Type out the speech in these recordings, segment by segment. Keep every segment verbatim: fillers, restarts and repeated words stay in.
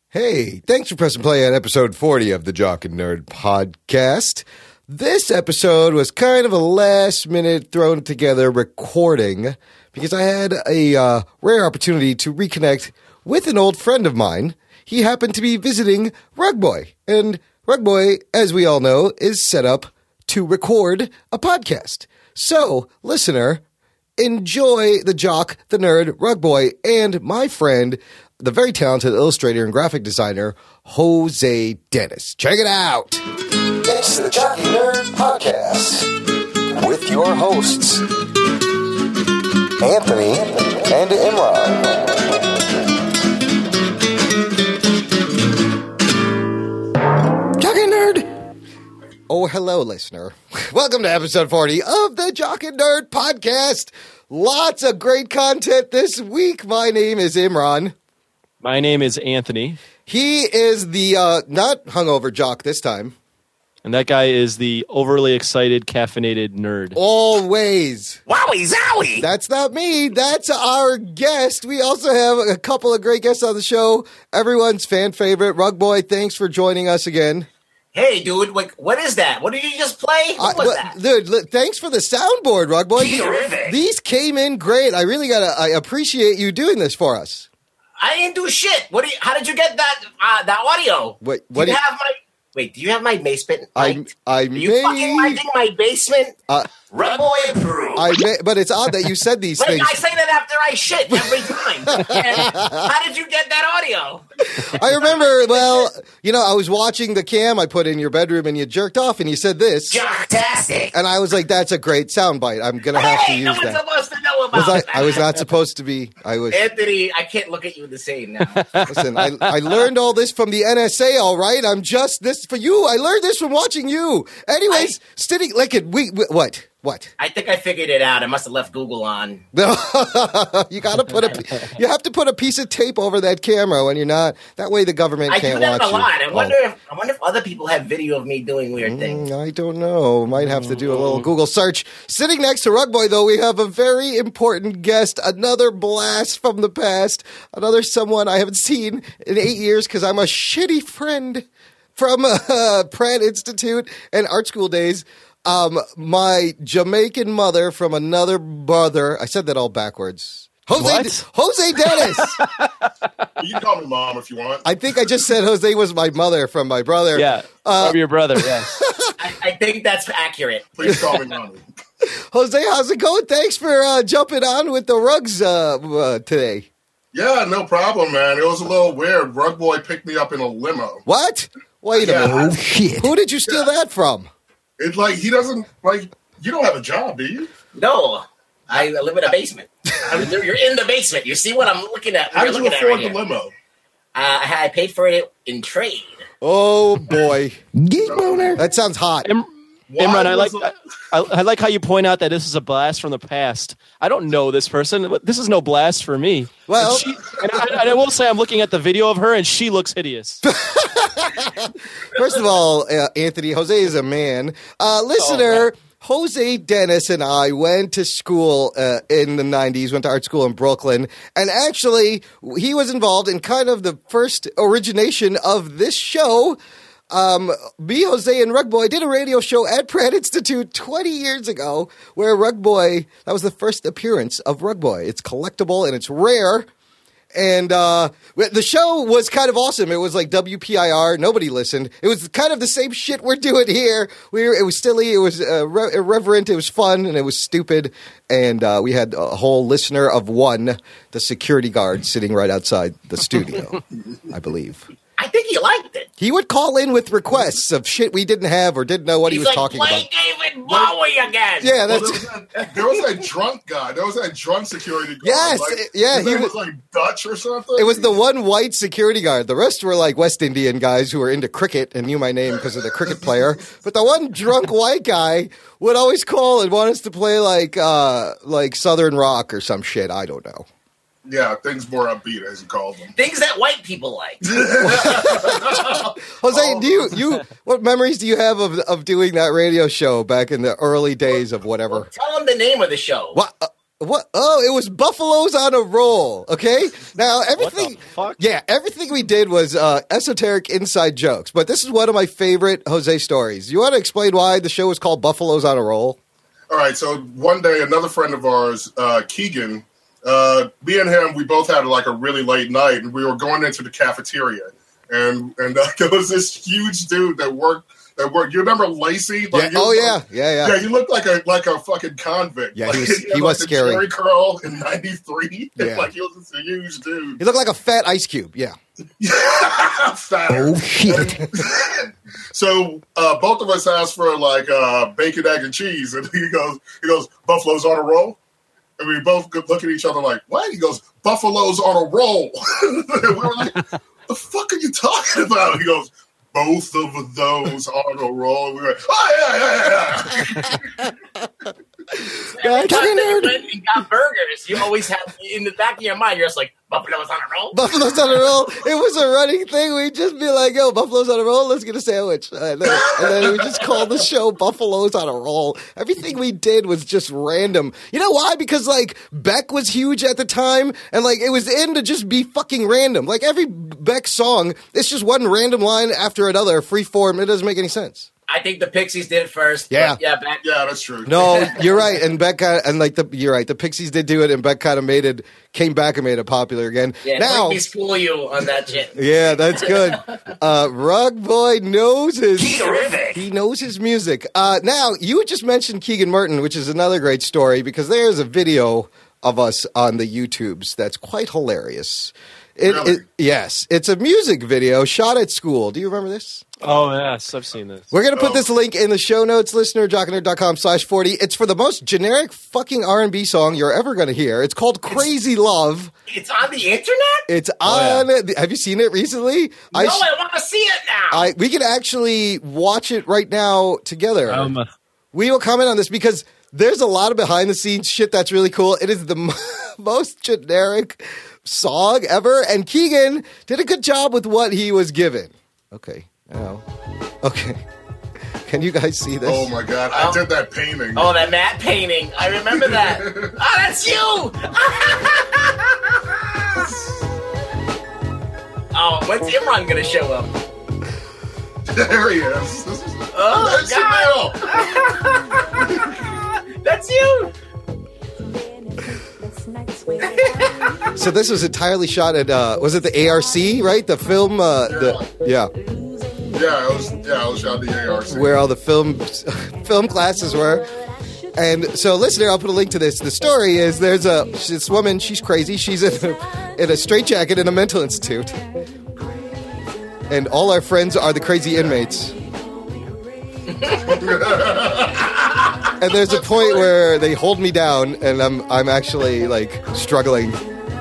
Hey, thanks for pressing play on episode forty of the Jock and Nerd podcast. This episode was kind of a last-minute thrown together recording because I had a uh, rare opportunity to reconnect with an old friend of mine. He happened to be visiting Rugboy, and Rugboy, as we all know, is set up to record a podcast. So, listener, enjoy the Jock, the Nerd, Rugboy, and my friend, the very talented illustrator and graphic designer, Jose Dennis. Check it out. It's the Jock and Nerd Podcast with your hosts, Anthony and Imran. Jock and Nerd. Oh, hello, listener. Welcome to episode forty of the Jock and Nerd Podcast. Lots of great content this week. My name is Imran. My name is Anthony. He is the uh, not hungover jock this time. And that guy is the overly excited, caffeinated nerd. Always. Wowie zowie! That's not me. That's our guest. We also have a couple of great guests on the show. Everyone's fan favorite, Rugboy. Thanks for joining us again. Hey, dude, like, what is that? What did you just play? What was I, that? Dude, look, thanks for the soundboard, Rugboy. Terrific. These came in great. I really gotta. I appreciate you doing this for us. I didn't do shit. What? Do you, how did you get that? Uh, that audio? Wait, do what? you do you, have my? Wait, do you have my basement? I. I Are you may. fucking liking my basement? Uh, Rugboy approved. I may, but it's odd that you said these Wait, things. I say that after I shit every time. And how did you get that audio? I remember, well, you know, I was watching the cam I put in your bedroom and you jerked off and you said this. Jocktastic. And I was like, that's a great soundbite. I'm going to have to Hey, use no one's that. supposed to know about Was I, that. I was not supposed to be. I was. Anthony, I can't look at you the same now. Listen, I, I learned all this from the N S A, all right? I'm just this for you. I learned this from watching you. Anyways, I, sitting like it. We, we what? What? I think I figured it out. I must have left Google on. No, you got to put a. You have to put a piece of tape over that camera when you're not. That way, the government I can't do that watch a lot. you. I wonder Oh. if I wonder if other people have video of me doing weird things. Mm, I don't know. Might have to do a little Google search. Sitting next to Rugboy, though, we have a very important guest. Another blast from the past. Another someone I haven't seen in eight years because I'm a shitty friend from uh, Pratt Institute and art school days. Um, my Jamaican mother from another brother. I said that all backwards. Jose, What? Jose Dennis. You can call me mom if you want. I think I just said Jose was my mother from my brother. Yeah, Uh, from your brother, yes. I, I think that's accurate. Please call me mommy. Jose, how's it going? Thanks for uh, jumping on with the rugs uh, uh, today. Yeah, no problem, man. It was a little weird. Rugboy picked me up in a limo. What? Wait a Yeah. minute. Oh, shit. Who did you steal that from? It's like he doesn't like. You don't have a job, do you? No, I live in a basement. I mean, you're in the basement. You see what I'm looking at? How You're did you looking at afford right the here. limo? Uh, I paid for it in trade. Oh, boy. Geek boner. That sounds hot. Im- Why Imran, I like was I, I, I like how you point out that this is a blast from the past. I don't know this person, but this is no blast for me. Well- and, she, and, I, and I will say I'm looking at the video of her, and she looks hideous. First of all, uh, Anthony, Jose is a man. Uh, listener, Jose Dennis and I went to school uh, in the nineties, went to art school in Brooklyn, and actually he was involved in kind of the first origination of this show. Um, me, Jose, and Rugboy did a radio show at Pratt Institute twenty years ago where Rugboy, that was the first appearance of Rugboy. It's collectible and it's rare. And uh, the show was kind of awesome. It was like W P I R. Nobody listened. It was kind of the same shit we're doing here. We were, it was silly. It was uh, re- irreverent. It was fun, and it was stupid. And uh, we had a whole listener of one, the security guard, sitting right outside the studio, I believe. I think he liked it. He would call in with requests of shit we didn't have or didn't know what He's he was like, talking play about. David Bowie again. Yeah, Well, that's there, was that, there was that drunk guy. There was that drunk security guard. Yes, like, it- yeah, His he name was- was like Dutch or something. it was the one white security guard. The rest were like West Indian guys who were into cricket and knew my name because of the cricket player. But the one drunk white guy would always call and want us to play like uh, like Southern rock or some shit. I don't know. Yeah, things more upbeat, as you called them. Things that white people like. Jose, do you you what memories do you have of of doing that radio show back in the early days of whatever? Tell him the name of the show. What? Uh, What? Oh, it was Buffaloes on a Roll. Okay. Now everything. What the fuck? Yeah, everything we did was uh, esoteric inside jokes. But this is one of my favorite Jose stories. You want to explain why the show was called Buffaloes on a Roll? All right. So one day, another friend of ours, uh, Keegan, uh, me and him, we both had like a really late night, and we were going into the cafeteria, and and uh, there was this huge dude that worked. That worked. You remember Lacey? Like, Yeah. you Oh look- yeah. Yeah. Yeah. Yeah, you look like a like a fucking convict. Yeah, like, he was- had, he was like, scary. A Jerry curl in ninety-three. Yeah. Like he was just a huge dude. He looked like a fat ice cube. Yeah. Fatter. shit. So uh, both of us asked for like uh, bacon, egg, and cheese, and he goes, he goes, Buffalo's on a roll, and we both look at each other like, what? He goes, Buffalo's on a roll. And we were like, the fuck are you talking about? He goes, both of those on a roll. We were like, oh yeah, yeah, yeah. Every time Fucking that nerd. you went and got burgers, you always have in the back of your mind, you're just like, Buffalo's on a roll. Buffalo's on a roll. It was a running thing. We'd just be like, yo, Buffalo's on a roll. Let's get a sandwich. And then, and then we just called the show Buffalo's on a Roll. Everything we did was just random. You know why? Because, like, Beck was huge at the time. And, like, it was in to just be fucking random. Like, every Beck song, it's just one random line after another, free form. It doesn't make any sense. I think the Pixies did it first. Yeah. But yeah, back. Yeah, that's true. No, you're right. And Beck kind of, and like the, you're right. The Pixies did do it, and Beck kind of made it, came back and made it popular again. Yeah, now, let me school you on that shit. yeah, that's good. Uh, Rug Boy knows his, Terrific. he knows his music. Uh, now, you just mentioned Keegan Merton, which is another great story because there's a video of us on the YouTubes that's quite hilarious. It, Really? it, yes, it's a music video shot at school. Do you remember this? Oh yes, I've seen this. We're going to put Oh. this link in the show notes, listener, jocknerd.com slash 40. It's for the most generic fucking R and B song you're ever going to hear. It's called Crazy Love. It's on the internet? It's Oh, on. Have you seen it recently? No, I, sh- I want to see it now. I We can actually watch it right now together. Um, We will comment on this because there's a lot of behind the scenes shit that's really cool. It is the m- most generic song ever. And Keegan did a good job with what he was given. Okay. Now, okay. Can you guys see this? Oh my god, I did that painting. Oh, that matte painting. I remember that. Oh, that's you. Oh, when's Imran going to show up? There he is. This is Oh, that's God. That's you. So this was entirely shot at, uh, was it the A R C, right? The film, uh, the, yeah, Yeah, it was. Yeah, it was shot at the A R C. where all the film film classes were. And so, listener, I'll put a link to this. The story is there's a this woman. She's crazy. She's in a, in a straitjacket in a mental institute, and all our friends are the crazy inmates. And there's a point where they hold me down, and I'm I'm actually like struggling.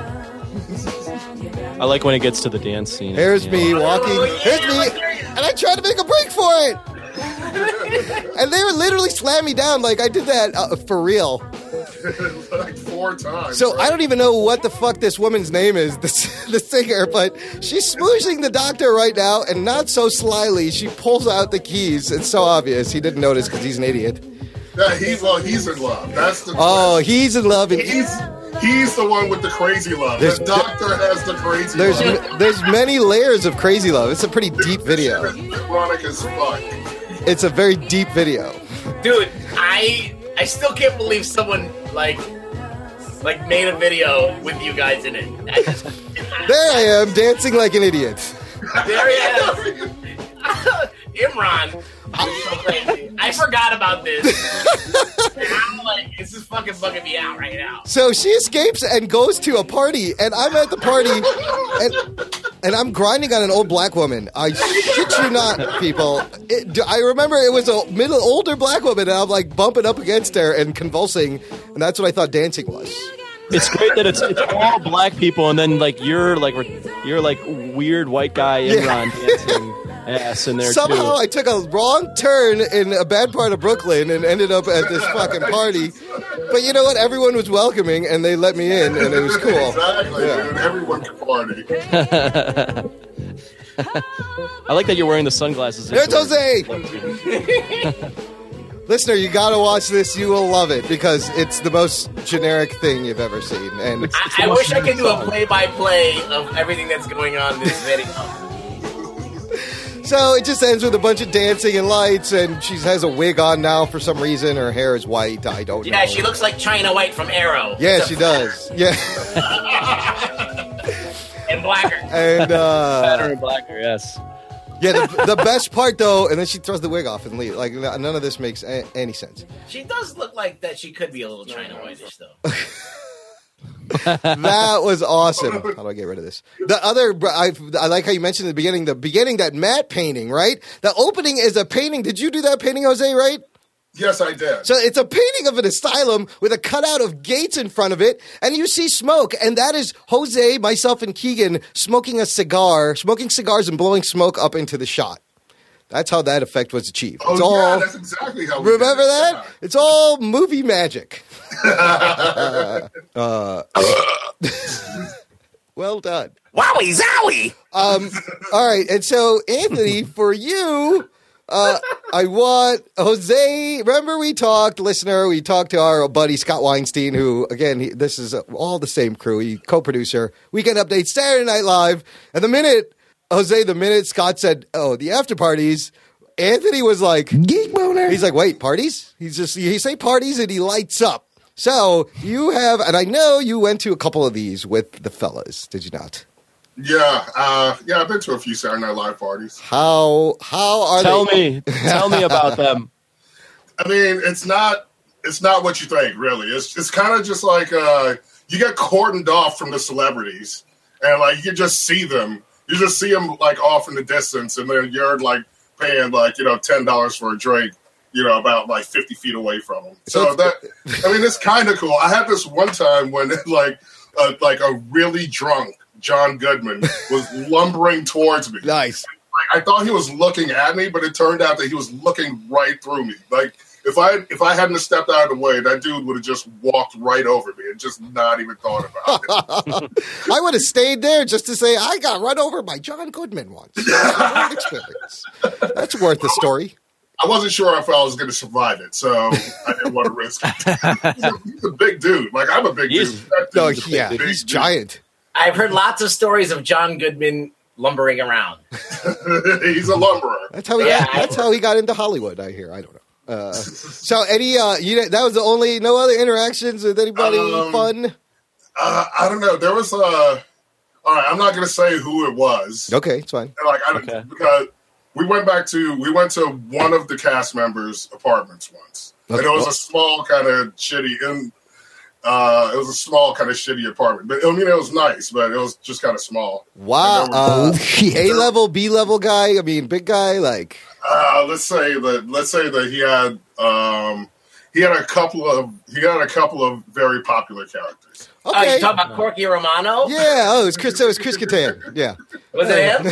I like when it gets to the dance scene. Here's Yeah. me walking. Oh, yeah, Here's me, like there you- and I tried to make a break for it. And they were literally slam me down like I did that uh, for real. Like four times. So right? I don't even know what the fuck this woman's name is, the, the singer, but she's smooshing the doctor right now, and not so slyly. She pulls out the keys. It's so obvious. He didn't notice because he's an idiot. Yeah, he's well, he's in love. That's the. Oh, he's in love. And he's he's the one with the crazy love. There's- the doctor has the crazy there's love. there's many layers of crazy love. It's a pretty deep video. It's ironic as fuck. It's a very deep video. Dude, I I still can't believe someone like like made a video with you guys in it. I just, There I am, dancing like an idiot. there he is. Imran. You're so crazy. I forgot about this. I'm like, this is fucking bugging me out right now. So she escapes and goes to a party, and I'm at the party, and and I'm grinding on an old black woman. I shit you not, people. It, I remember it was a middle older black woman, and I'm like bumping up against her and convulsing, and that's what I thought dancing was. It's great that it's it's all black people, and then like you're like you're like weird white guy Imran dancing ass in there Somehow too. I took a wrong turn in a bad part of Brooklyn and ended up at this fucking party. But you know what? Everyone was welcoming, and they let me in, and it was cool. Exactly, Yeah. dude. Everyone can party. I like that you're wearing the sunglasses. There's Jose. Listener, you got to watch this. You will love it because it's the most generic thing you've ever seen. And It's I, I the wish most I could do a song. play-by-play of everything that's going on in this video. so it just ends with a bunch of dancing and lights, and she has a wig on now for some reason. Her hair is white. I don't know. Yeah, she looks like China White from Arrow. Yeah, Except she fatter does. Yeah. And blacker. And uh, Fatter and blacker, yes. yeah, the, the best part though, and then she throws the wig off and leaves. Like none of this makes a- any sense. She does look like that she could be a little China Whitish, though. That was awesome. How do I get rid of this? The other, I, I like how you mentioned in the beginning, the beginning, that matte painting, right? The opening is a painting. Did you do that painting, Jose, right? Yes, I did. So it's a painting of an asylum with a cutout of gates in front of it, and you see smoke, and that is Jose, myself, and Keegan smoking a cigar, smoking cigars and blowing smoke up into the shot. That's how that effect was achieved. oh It's yeah, all, that's exactly how. We remember did it. that? It's all movie magic. uh, well done. Wowie zowie! Um, all right, and so Anthony, for you, uh, I want Jose. Remember, we talked, listener. We talked to our buddy Scott Weinstein, who again, he, this is all the same crew. He co-producer, Weekend Update, Saturday Night Live, and the minute Jose, the minute Scott said, "Oh, the after parties," Anthony was like, "Geek boner." He's like, "Wait, parties?" He's just he say parties, and he lights up. So you have, and I know you went to a couple of these with the fellas, did you not? Yeah, uh, yeah, I've been to a few Saturday Night Live parties. How how are Tell they? me, tell me about them. I mean, it's not it's not what you think, really. It's it's kind of just like uh, you get cordoned off from the celebrities, and like you just see them. You just see them like off in the distance, and then you're like paying like you know ten dollars for a drink, you know, about like fifty feet away from them. So that I mean, it's kind of cool. I had this one time when like uh, like a really drunk John Goodman was lumbering towards me. Nice. Like, I thought he was looking at me, but it turned out that he was looking right through me. Like if I if I hadn't stepped out of the way, that dude would have just walked right over me and just not even thought about it. I would have stayed there just to say I got run over by John Goodman once. That's, experience. That's worth the story. I wasn't sure if I was going to survive it, so I didn't want to risk it. He's a, he's a big dude. Like I'm a big He's- dude. That No, dude's a yeah, big he's dude. giant. I've heard lots of stories of John Goodman lumbering around. He's a lumberer. That's how he. Yeah, got, that's how he got into Hollywood. I hear. I don't know. Uh, so any, uh, you know, that was the only, no other interactions with anybody Um, fun? Uh, I don't know. There was a. Uh, all right, I'm not going to say who it was. Okay, it's fine. Like I Okay. because we went back to we went to one of the cast members' apartments once, and it was a small kind of shitty. In, uh, it was a small kind of shitty apartment, but I mean it was nice, but it was just kind of small. Wow. And there Uh, was- A level, B level guy. I mean, big guy. Like, Uh, let's say that let's say that he had um, he had a couple of he had a couple of very popular characters. Oh, okay. you talking about Corky Romano? Yeah. Oh, it was Chris. It was Chris Kattan. Yeah. Was it him?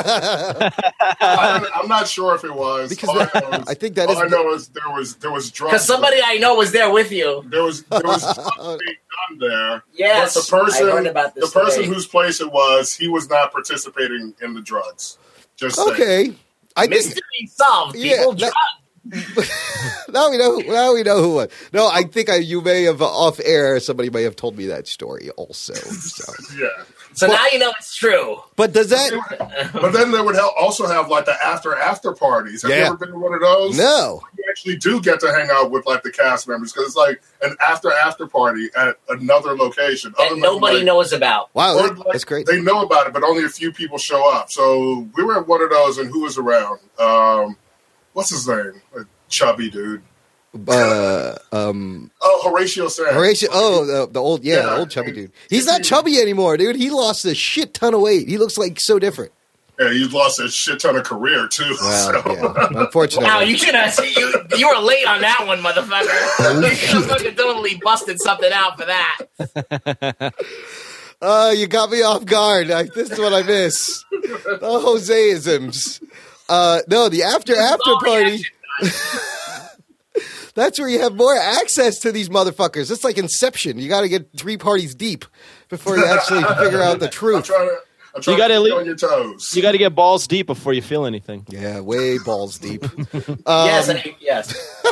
I, I'm not sure if it was. Because all that- I know is, I think that all is- I know is there was there was drugs. Because somebody I know was there with you. there was there was drugs being done there. Yes, but the person I heard about this the person today. whose place it was, he was not participating in the drugs. Just saying. Okay. I think. Mystery solved. Yeah, People that- drugged. Now we know. Now we know who was. No, I think I, you may have uh, off air. Somebody may have told me that story also. So. Yeah. So Well- now you know it's true. But does that? But then they would help also have like the after after parties. Have you Yeah. ever been to one of those? No. You actually do get to hang out with like the cast members because it's like an after after party at another location. other That than, nobody like, knows about. Wow, or, that- like, that's great. They know about it, but only a few people show up. So we were at one of those, and who was around? Um, what's his name? A chubby dude. Uh, um, Oh, Horatio Sands. Horatio. Oh, the, the old, yeah, the Yeah. old chubby dude. He's not chubby anymore, dude. He lost a shit ton of weight. He looks like so different. Yeah, he's lost a shit ton of career too. Wow, so. yeah. Unfortunately. Wow, you should have. You, you were late on that one, motherfucker. You should have fucking totally busted something out for that. Uh, you got me off guard. Like, this is what I miss. The Joseisms. Uh, no, the after after Oh, party. yeah. That's where you have more access to these motherfuckers. It's like Inception. You got to get three parties deep before you actually figure out the I'm truth. trying to. I'm trying You gotta to keep leave- on your toes. You got to get balls deep before you feel anything. Yeah, way balls deep. Um, yes, I, yes.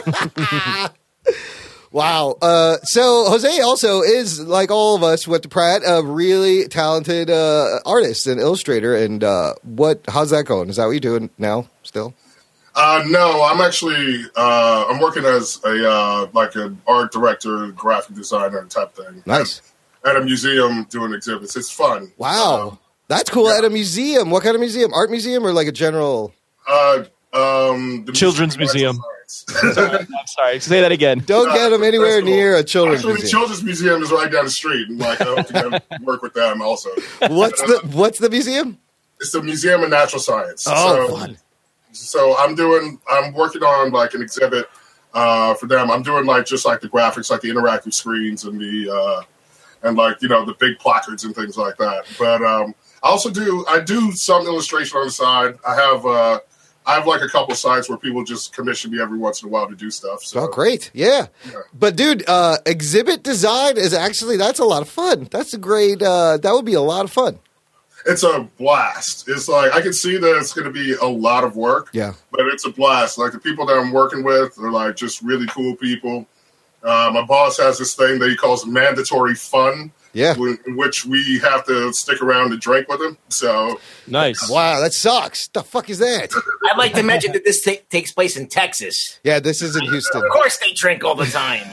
Wow. Uh, so Jose also is, like all of us, went to Pratt, a really talented uh, artist and illustrator. And uh, what? How's that going? Is that what you're doing now still? Uh, no, I'm actually uh, I'm working as a uh, like an art director, graphic designer type thing. Nice. At, at a museum doing exhibits. It's fun. Wow. Um, That's cool. yeah. At a museum. What kind of museum? Art museum or like a general? Uh, um, the Children's Museum Museum. of Science. I'm sorry. Say that again. Don't get them anywhere That's cool. near a children's Actually, museum. the Children's Museum is right down the street, and like I hope to get, work with them also. What's the What's the museum? It's the Museum of Natural Science. Oh, so, fun. So I'm doing, I'm working on like an exhibit uh, for them. I'm doing like just like the graphics, like the interactive screens and the uh, and like you know the big placards and things like that. But um, I also do I do some illustration on the side. I have uh, I have like a couple sites where people just commission me every once in a while to do stuff. So Oh, great. Yeah. Yeah. But, dude, uh, exhibit design is actually, that's a lot of fun. That's a great, uh, that would be a lot of fun. it's a blast. It's like I can see that it's going to be a lot of work. Yeah. But it's a blast. Like the people that I'm working with are like just really cool people. Uh, my boss has this thing that he calls mandatory fun. Yeah. In which we have to stick around and drink with him. So Nice. Wow, that sucks. The fuck is that? I'd like to mention that this ta- takes place in Texas. Yeah, this is in Houston. Of course, they drink all the time.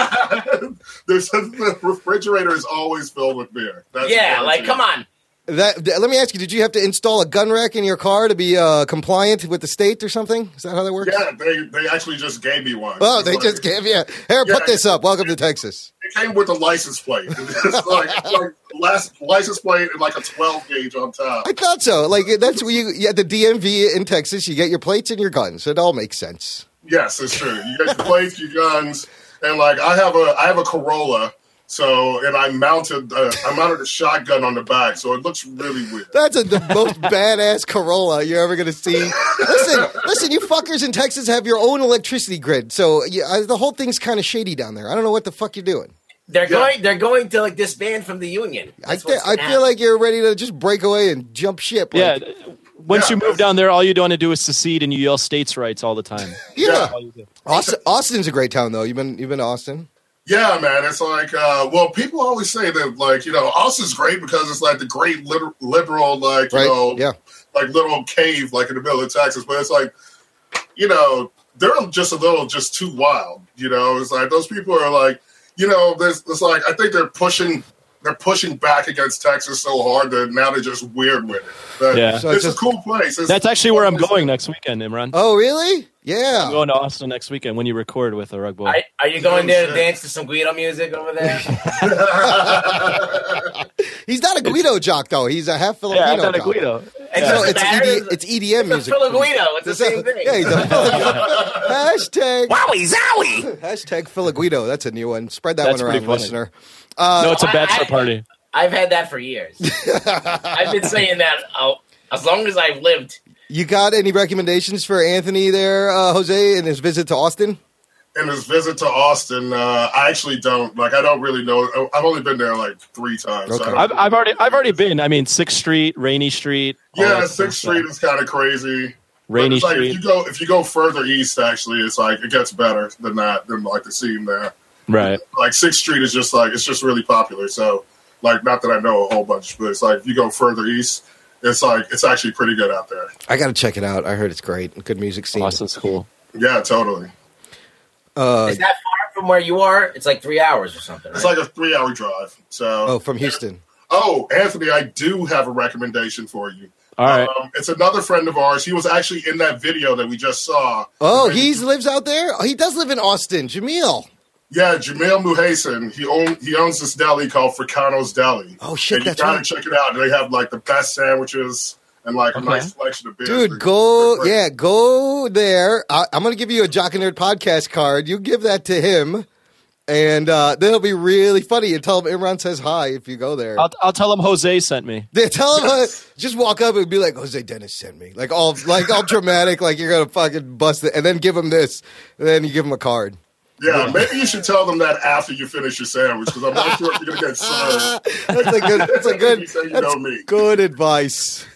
there's the refrigerator is always filled with beer. That's Yeah, like come on. That, that- let me ask you, did you have to install a gun rack in your car to be uh, compliant with the state or something? Is that how that works? Yeah, they they actually just gave me one. Oh, It's they like- just gave you. Here, Yeah. put this up. Welcome to Texas. It came with a license plate. It's like, it's like last license plate and like a twelve gauge on top. I thought so. Like that's where you, you at the D M V in Texas. You get your plates and your guns. It all makes sense. Yes, it's true. You get your plates, your guns, and like I have a I have a Corolla. So and I mounted uh, I mounted a shotgun on the back, so it looks really weird. That's a, the most badass Corolla you're ever going to see. Listen, listen, you fuckers in Texas have your own electricity grid, so yeah, I, the whole thing's kind of shady down there. I don't know what the fuck you're doing. They're Yeah. going. They're going to like disband from the union. I, That's th- what's I gonna feel happen. like you're ready to just break away and jump ship. Yeah. Like, Once Yeah, you move down there, all you want to do is secede and you yell states' rights all the time. yeah. Yeah. All you do. Austin, Austin's a great town, though. You've been you've been to Austin. Yeah, man. It's like, uh, well, people always say that, like, you know, Austin's great because it's like the great liter- liberal, like, you Right? know, Yeah. like little cave, like in the middle of Texas. But it's like, you know, they're just a little, just too wild. You know, it's like those people are like, you know, there's, it's like I think they're pushing, they're pushing back against Texas so hard that now they're just weird with it. But Yeah. So it's it's just- a cool place. It's, That's actually where I'm going next weekend, Imran. Oh, really? Yeah. I'm going to Austin next weekend when you record with a rug boy. Are, are you going there to shit. dance to some Guido music over there? He's not a Guido jock, though. He's a half Filipino. yeah, I'm not a jock. Guido. It's No, just it's bad. E D, it's E D M It's a music. Fila Guido. It's the same thing. Yeah, he's a hashtag Wowie zowie. hashtag Filaguido. That's a new one. Spread that That's one pretty around, funny. listener. no, it's a I- bachelor I- party. I've had that for years. I've been saying that uh, as long as I've lived. You got any recommendations for Anthony there, uh, Jose, in his visit to Austin? in his visit to Austin, uh, I actually don't, like, I don't really know. I've only been there like three times. so Okay. I don't I've, I've really- already I've already been. I mean, Sixth Street, Rainy Street. all Yeah, that Sixth stuff. Street is kind of crazy. But Rainy it's like Street. if you go if you go further east, actually, it's like it gets better than that than like the scene there. Right. Like Sixth Street is just like it's just really popular. So like not that I know a whole bunch, but it's like if you go further east, it's like it's actually pretty good out there. I got to check it out. I heard it's great. Good music scene. Austin's cool. Yeah, totally. Uh, Is that far from where you are? It's like three hours or something. It's Right? like a three hour drive. So oh, from Houston. Oh, Anthony, I do have a recommendation for you. All right. Um, it's another friend of ours. He was actually in that video that we just saw. Oh, he lives out there? Oh, he does live in Austin. Jamil. Yeah, Jamil Muhasen. He own, he owns this deli called Fricano's Deli. Oh, shit, and you that's gotta right. check it out. They have like the best sandwiches and like a Okay. nice selection of beers. Dude, They're- go, they're great. yeah, go there. I, I'm going to give you a Jock and Nerd podcast card. You give that to him, and uh, that'll be really funny. And tell him Imran says hi if you go there. I'll I'll tell him Jose sent me. Yeah, tell him, uh, just walk up and be like, Jose Dennis sent me. Like all, like all dramatic, like you're going to fucking bust it. And then give him this. And then you give him a card. Yeah, maybe you should tell them that after you finish your sandwich, because I'm not sure if you're gonna get served. That's a good. That's a good. You say you that's know me. good advice.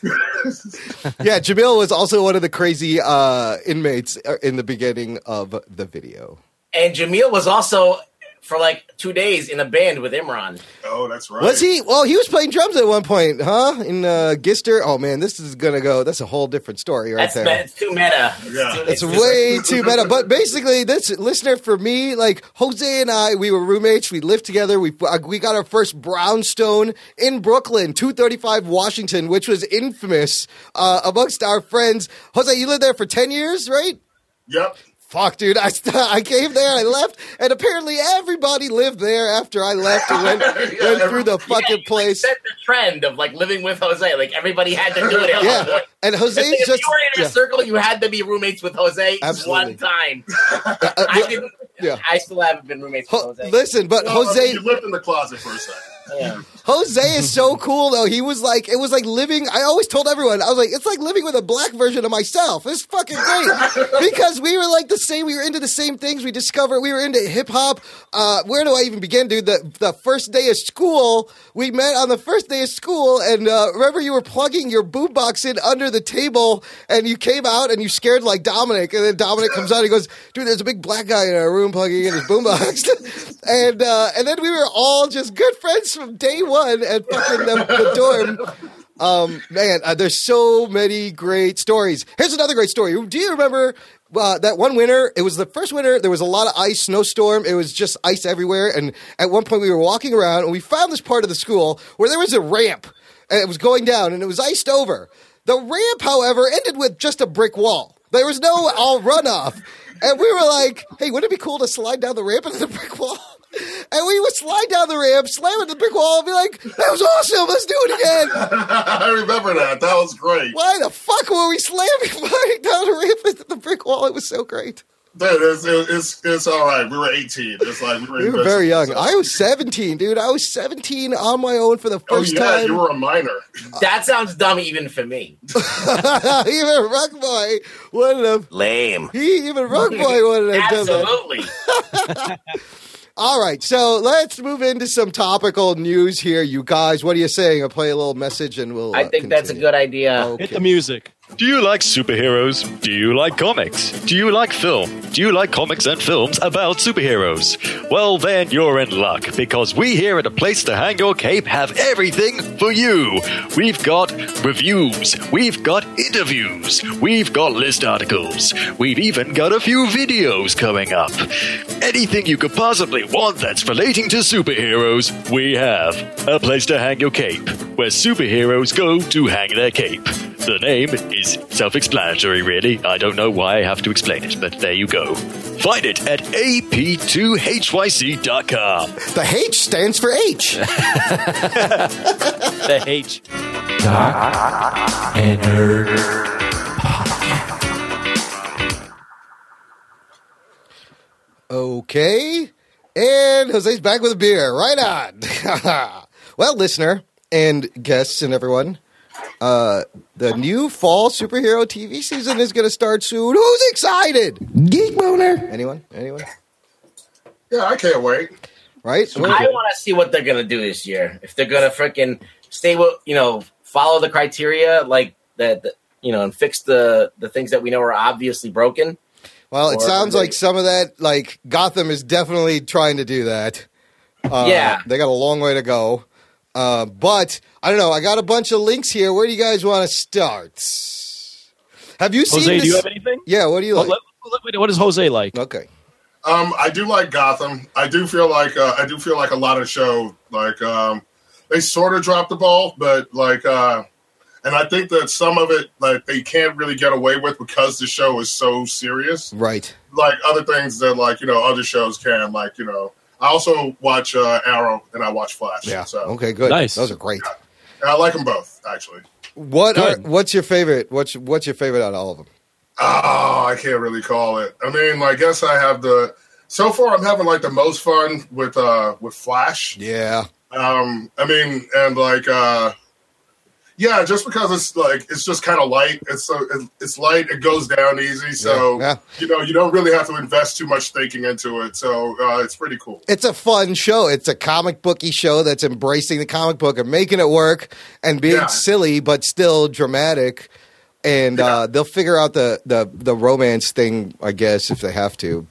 Yeah, Jamil was also one of the crazy uh, inmates in the beginning of the video. And Jamil was also for like two days in a band with Imran. Oh, that's right. Was he? Well, he was playing drums at one point, huh? In uh, Gister. Oh man, this is gonna go. That's a whole different story right That's there. me- it's too meta. Yeah. too, It's just way like- too meta. But basically, this listener, for me, like Jose and I, we were roommates. We lived together. We uh, we got our first brownstone in Brooklyn, two thirty-five Washington, which was infamous uh, amongst our friends. Jose, you lived there for ten years, right? Yep. Fuck, dude. I, st- I came there, I left, and apparently everybody lived there after I left and went, Yeah, went every- through the Yeah, fucking you, like, place. set the trend of like living with Jose. Like everybody had to do it. At one Yeah. point. And If, Jose's if just. you were in a yeah. circle, you had to be roommates with Jose Absolutely. one time. Uh, I didn't. yeah. I still haven't been roommates with Ho- Jose. listen, but Well, I Jose. mean, you lived in the closet for a second. Yeah. Jose is so cool though. He was like, it was like living. I always told everyone, I was like, it's like living with a black version of myself. It's fucking great because we were like the same. We were into the same things. We discovered we were into hip hop. Uh, where do I even begin, dude? The the first day of school, we met on the first day of school, and uh, remember you were plugging your boombox in under the table, and you came out and you scared like Dominic, and then Dominic comes out, and he goes, dude, there's a big black guy in our room plugging in his boombox, and uh, and then we were all just good friends from day one at fucking the, the dorm. Um, man, uh, there's so many great stories. Here's another great story. Do you remember uh, that one winter? It was the first winter. There was a lot of ice, snowstorm. It was just ice everywhere. And at one point we were walking around and we found this part of the school where there was a ramp and it was going down and it was iced over. The ramp, however, ended with just a brick wall. There was no all runoff. And we were like, hey, wouldn't it be cool to slide down the ramp into the brick wall? And we would slide down the ramp, slam into the brick wall, and be like, that was awesome, let's do it again. I remember that. That was great. Why the fuck were we slamming sliding down the ramp into the brick wall? It was so great. Dude, it's, it's, it's all right. We were eighteen. It's like we were, We were very young. I was seventeen, dude. I was seventeen on my own for the Oh, first yeah, time. you were a minor. That sounds dumb even for me. Even Rockboy wouldn't have. Lame. He, even Rockboy wouldn't have done that. Absolutely. All right, so let's move into some topical news here, you guys. What are you saying? I'll play a little message and we'll. I uh, think that's a continue. good idea. Okay. Hit the music. Do you like superheroes? Do you like comics? Do you like film? Do you like comics and films about superheroes? Well, then you're in luck, because we here at A Place to Hang Your Cape have everything for you. We've got reviews. We've got interviews. We've got list articles. We've even got a few videos coming up. Anything you could possibly want that's relating to superheroes, we have A Place to Hang Your Cape, where superheroes go to hang their cape. The name is self-explanatory, really. I don't know why I have to explain it, but there you go. Find it at A P two H Y C dot com. The H stands for H. The H. Doc and Nerd. Okay. And Jose's back with a beer. Right on. Well, listener and guests and everyone, uh, the new fall superhero T V season is going to start soon. Who's excited? Geek boner. Anyone? Anyone? Yeah, I can't wait. Right? I want to see what they're gonna do this year. If they're gonna freaking stay with, you know, follow the criteria like that, that, you know, and fix the the things that we know are obviously broken. Well, it Or sounds they- like some of that, like Gotham is definitely trying to do that. Uh, Yeah. They got a long way to go. Uh, but I don't know. I got a bunch of links here. Where do you guys want to start? Have you seen Jose, this? do you have anything? Yeah, what do you Oh, like? let- let- wait, what does Jose like? Okay. Um, I do like Gotham. I do feel like uh, I do feel like a lot of the show like um, they sort of dropped the ball, but like, uh, and I think that some of it like they can't really get away with because the show is so serious. Right. Like other things that like you know other shows can like you know. I also watch uh, Arrow and I watch Flash. Yeah. So Okay, good. Nice. Those are great. I like them both actually. What are, Good. what's your favorite? What's what's your favorite out of all of them? Oh, I can't really call it. I mean, I guess I have the. So far, I'm having like the most fun with uh with Flash. Yeah. Um, I mean, and like, uh, Yeah, just because it's like it's just kind of light. It's so it's light. It goes down easy. So Yeah, yeah. you know you don't really have to invest too much thinking into it. So uh, it's pretty cool. It's a fun show. It's a comic booky show that's embracing the comic book and making it work and being Yeah. silly but still dramatic. And Yeah. uh, they'll figure out the, the, the romance thing, I guess, if they have to.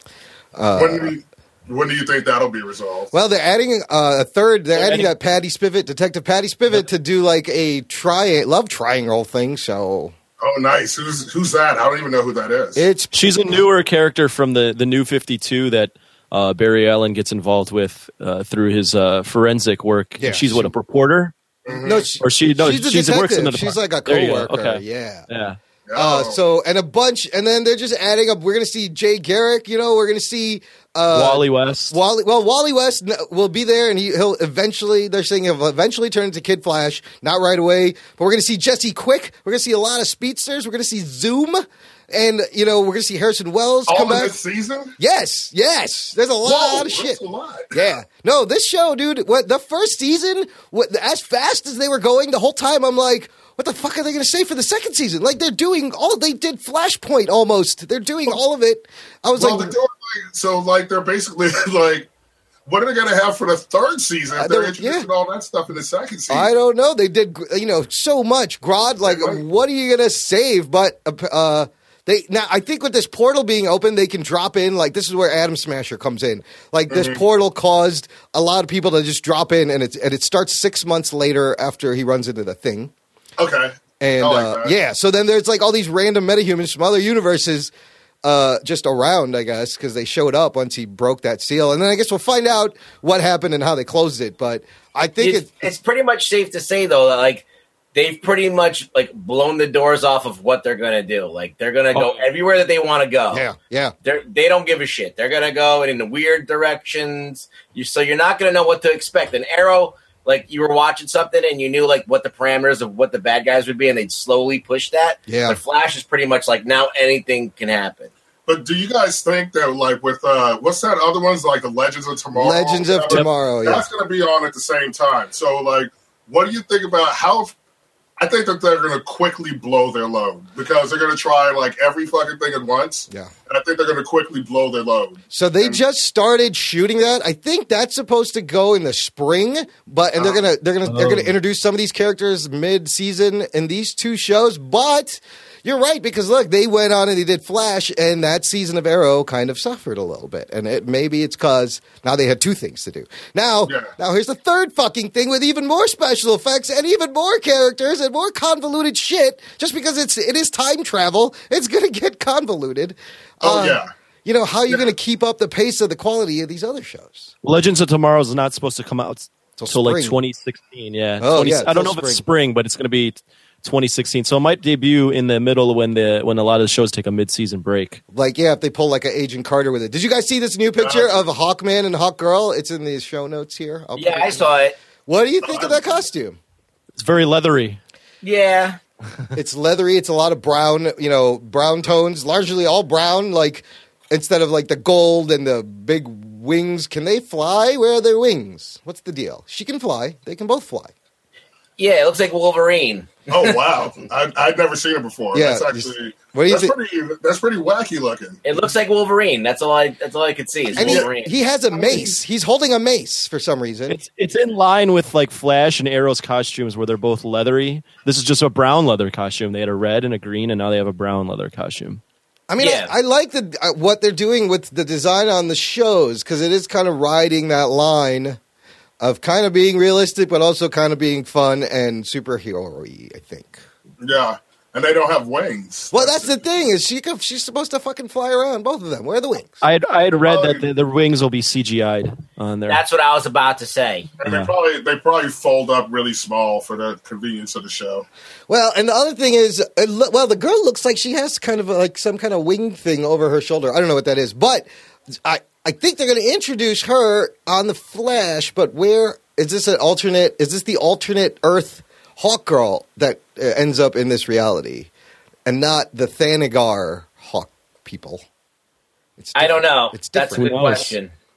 Uh, when do you, when do you think that'll be resolved? Well, they're adding uh, a third. They're, They're adding adding- that Patty Spivot, Detective Patty Spivot, to do like a tri love triangle thing. So Oh, nice. Who's who's that? I don't even know who that is. it's She's a newer character from the, the New fifty-two that uh, Barry Allen gets involved with uh, through his uh, forensic work. Yeah, she's what, she- a reporter? no, she, Or she no, she's a she's works in the detective. She's like a department. There you go. coworker. Okay. Yeah. Yeah. Uh, Oh. so and a bunch, and then they're just adding up. We're going to see Jay Garrick. You know, we're going to see uh, Wally West. Wally. Well, Wally West n- will be there, and he, he'll eventually. They're saying he'll eventually turn into Kid Flash. Not right away, but we're going to see Jesse Quick. We're going to see a lot of speedsters. We're going to see Zoom, and you know, we're going to see Harrison Wells All come in back. this season? Yes, yes. There's a lot Whoa, of that's shit. a lot. Yeah. No, this show, dude, what the first season, what as fast as they were going the whole time, I'm like, what the fuck are they going to say for the second season? Like they're doing all they did Flashpoint almost. They're doing all of it. I was Well, like, they're doing like, so like they're basically like, what are they going to have for the third season? I If they're don't- introducing yeah. all that stuff in the second season. I don't know. They did, you know, so much. Grodd, like, Right. what are you going to save? But uh, they now, I think with this portal being open, they can drop in. Like, this is where Atom Smasher comes in. Like, this Mm-hmm. portal caused a lot of people to just drop in, and it's and it starts six months later after he runs into the thing. Okay. And I like uh, that. yeah, so then there's like all these random metahumans from other universes uh, just around, I guess, because they showed up once he broke that seal. And then I guess we'll find out what happened and how they closed it. But I think It's, it, it's pretty much safe to say though that like they've pretty much like blown the doors off of what they're gonna do. Like they're gonna go Oh. everywhere that they want to go. yeah, yeah. They're, they don't give a shit. They're gonna go in the weird directions. You so you're not gonna know what to expect. An Arrow, like you were watching something and you knew like what the parameters of what the bad guys would be, and they'd slowly push that. Yeah. But Flash is pretty much like now anything can happen. But do you guys think that, like, with uh, what's that other one's like the Legends of Tomorrow? Legends of whatever, Tomorrow, yeah. That's going to be on at the same time. So, like, what do you think about how? I think that they're going to quickly blow their load because they're going to try like every fucking thing at once. Yeah. And I think they're going to quickly blow their load. So they And- just started shooting that. I think that's supposed to go in the spring, but and they're gonna they're gonna they're gonna introduce some of these characters mid season in these two shows. But you're right, because look, they went on and they did Flash, and that season of Arrow kind of suffered a little bit. And it maybe it's because now they had two things to do. Now Yeah. now here's the third fucking thing with even more special effects and even more characters and more convoluted shit. Just because it's it is time travel, it's gonna get convoluted. Oh Uh, yeah. You know, how are you Yeah. going to keep up the pace of the quality of these other shows? Legends of Tomorrow is not supposed to come out Till until like spring. twenty sixteen. Yeah. Oh, 20 yeah, I don't till know if it's spring. spring, but it's going to be twenty sixteen. So it might debut in the middle when the when a lot of the shows take a mid-season break. Like, yeah, if they pull like an Agent Carter with it. Did you guys see this new picture of Hawkman and Hawkgirl? It's in the show notes here. I'll Yeah, put I it- saw it. What do you think of that costume? It's very leathery. Yeah. It's leathery. It's a lot of brown, you know, brown tones, largely all brown. Like, instead of like the gold and the big wings, can they fly? Where are their wings? What's the deal? She can fly. They can both fly. Yeah, it looks like Wolverine. Oh wow. I, I've never seen it before. Yeah, That's actually what do you that's think? pretty. That's pretty wacky looking. It looks like Wolverine. That's all I that's all I could see is And he, Wolverine. he has a mace. He's holding a mace for some reason. It's it's in line with like Flash and Arrow's costumes where they're both leathery. This is just a brown leather costume. They had a red and a green, and now they have a brown leather costume. I mean, Yeah. I, I like the uh, what they're doing with the design on the shows because it is kind of riding that line of kind of being realistic, but also kind of being fun and superhero-y, I think. Yeah, and they don't have wings. Well, that's the thing is she could, she's supposed to fucking fly around, both of them. Where are the wings? I had I had read Oh, that the, the wings will be C G I'd on there. That's what I was about to say. And Yeah. they probably they probably fold up really small for the convenience of the show. Well, and the other thing is, it lo- well, the girl looks like she has kind of a, like some kind of wing thing over her shoulder. I don't know what that is, but I I think they're going to introduce her on the Flash. But where is this an alternate? Is this the alternate Earth Hawkgirl that uh, ends up in this reality, and not the Thanagar Hawk people? It's I don't know. It's That's a different. good Who knows? question.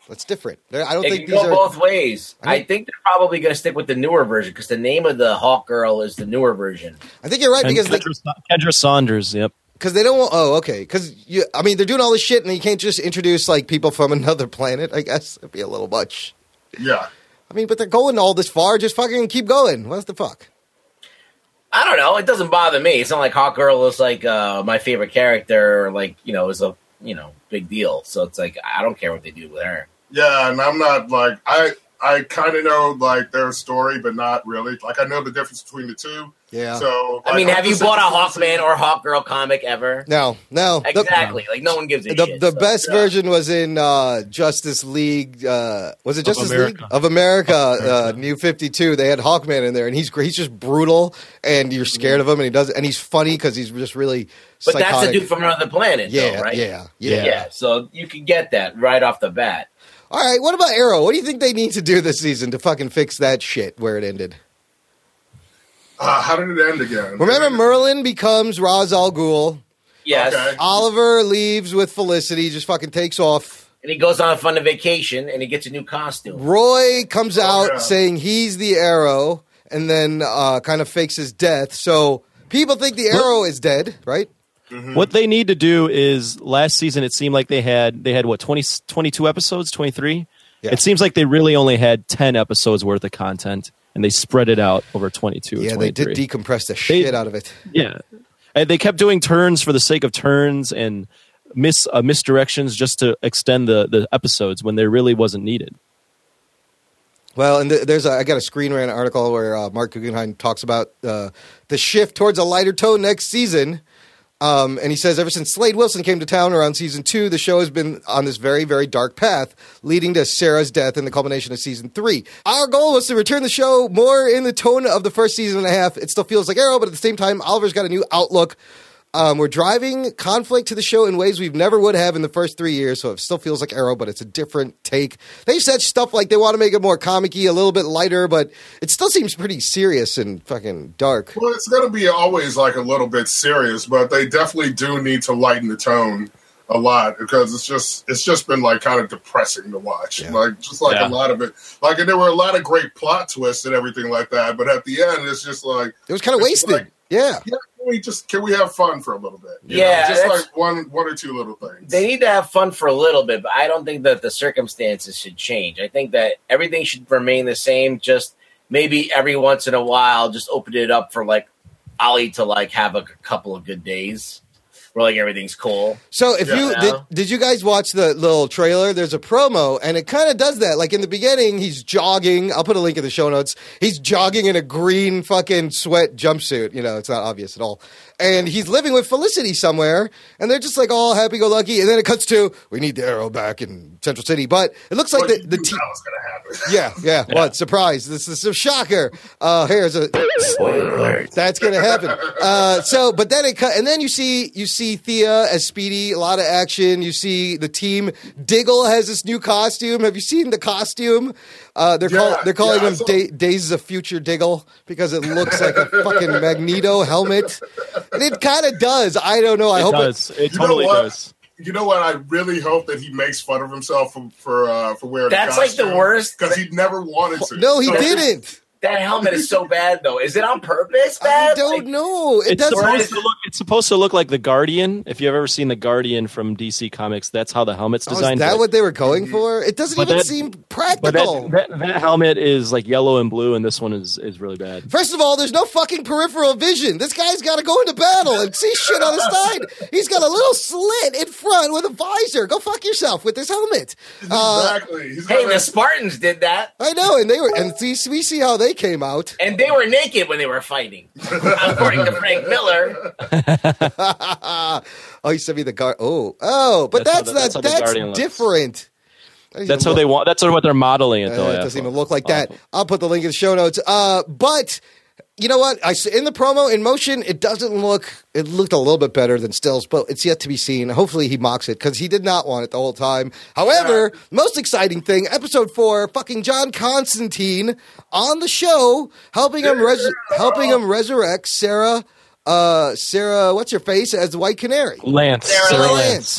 That's different. They're- I don't It think can these go are. both ways. I I, mean- think they're probably going to stick with the newer version because the name of the Hawk Girl is the newer version. I think you're right And because they, Kendra, Sa- Kendra Saunders. Yep. because they don't want. Oh, okay. Because you, I mean, they're doing all this shit, and you can't just introduce like people from another planet. I guess it'd be a little much. Yeah. I mean, but they're going all this far. Just fucking keep going. What the fuck? I don't know. It doesn't bother me. It's not like Hawk Girl is like uh, my favorite character. Or like you know, is a you know big deal. So it's like I don't care what they do with her. Yeah, and I'm not like I I kind of know like their story, but not really. Like I know the difference between the two. Yeah. So I like, mean, I'm have you just bought a interested to see- Hawkman or Hawk Girl comic ever? No, no. The- Exactly. Like no one gives a The, shit. the so, best yeah. version was in uh, Justice League. Uh, was it Of Justice America. League of America? Uh, New fifty-two. They had Hawkman in there, and he's gr- he's just brutal, and you're scared of him, and he does, and he's funny because he's just really But psychotic. that's a dude from another planet, yeah, though, right? yeah, yeah, yeah, So you can get that right off the bat. All right, what about Arrow? What do you think they need to do this season to fucking fix that shit where it ended? Uh, how did it end again? Remember, Merlin becomes Ra's al Ghul. Yes. Okay. Oliver leaves with Felicity, just fucking takes off. And he goes on a fun vacation, and he gets a new costume. Roy comes out yeah. saying he's the Arrow, and then uh, kind of fakes his death. So people think the Arrow is dead, right? What they need to do is last season it seemed like they had they had what twenty, twenty-two episodes, twenty-three. Yeah. It seems like they really only had ten episodes worth of content, and they spread it out over twenty-two. Yeah, or they did twenty-three. decompress the shit out of it. Yeah, and they kept doing turns for the sake of turns and mis uh, misdirections just to extend the the episodes when there really wasn't needed. Well, and th- there's a, I got a Screen Rant article where uh, Mark Guggenheim talks about uh, the shift towards a lighter tone next season. Um, and he says, ever since Slade Wilson came to town around season two, the show has been on this very, very dark path, leading to Sarah's death and the culmination of season three. Our goal was to return the show more in the tone of the first season and a half. It still feels like Arrow, but at the same time, Oliver's got a new outlook. Um, we're driving conflict to the show in ways we've never would have in the first three years, so it still feels like Arrow, but it's a different take. They said stuff like they want to make it more comic-y, a little bit lighter, but it still seems pretty serious and fucking dark. Well, it's going to be always like a little bit serious, but they definitely do need to lighten the tone a lot because it's just it's just been like kind of depressing to watch. Yeah. Like just like Yeah. a lot of it. Like and there were a lot of great plot twists and everything like that, but at the end it's just like It was kind of It's wasted. like- yeah. yeah, can we just can we have fun for a little bit? You Yeah, know, just that's- like one one or two little things. They need to have fun for a little bit, but I don't think that the circumstances should change. I think that everything should remain the same. Just maybe every once in a while, just open it up for like Ollie to like have a couple of good days where like everything's cool. So if Yeah. you did, did you guys watch the little trailer? There's a promo, and it kind of does that. Like in the beginning, he's jogging. I'll put a link in the show notes. He's jogging in a green fucking sweat jumpsuit. You know, it's not obvious at all. And he's living with Felicity somewhere, and they're just like all happy-go-lucky. And then it cuts to, we need the Arrow back in Central City. But it looks like But the, you the knew te- that was going to happen. yeah, yeah, What? Surprise. This is a shocker. Uh, here's a Spoiler alert. that's gonna happen. Uh, so, but then it cut, and then you see you see Thea as Speedy, a lot of action. You see the team. Diggle has this new costume. Have you seen the costume? Uh, they're Yeah, call, they're calling yeah, I him saw- da- Days of Future Diggle because it looks like a fucking Magneto helmet, and it kind of does. I don't know. I It hope does. It, You know totally what? does. You know what? I really hope that he makes fun of himself for for, uh, for wearing. That's like the worst. because he never wanted to. it. No, he So- didn't. That helmet is so bad, though. Is it on purpose? I Bad? don't Like, know. It It's doesn't. supposed to look. It's supposed to look like the Guardian. If you've ever seen the Guardian from D C Comics, that's how the helmet's Oh, is designed. that but- what they were going for? It doesn't But even that- seem but practical. that, that, that helmet is like yellow and blue, and this one is, is really bad. First of all, there's no fucking peripheral vision. This guy's got to go into battle and see shit on the side. He's got a little slit in front with a visor. Go fuck yourself with this helmet. Uh, Exactly. He's hey, got the that- Spartans did that, I know, and they were, and see, we see how they came out. and they were naked when they were fighting, according to Frank Miller. Oh, you sent me the guard. Oh, oh, but That's that's how not the- that's how the that's Guardian looks. different. That doesn't That's how look- they want. That's what they're modeling it Uh, though. it yeah. doesn't even look like Oh. that. I'll put the link in the show notes. Uh, but you know what? I s- in the promo in motion, it doesn't look. It looked a little bit better than stills, but it's yet to be seen. Hopefully, he mocks it because he did not want it the whole time. However, most exciting thing, episode four, fucking John Constantine on the show, helping him res- helping him resurrect Sarah. Uh, Sarah, what's your face as the White Canary? Lance. Sarah Sarah Lance. Lance.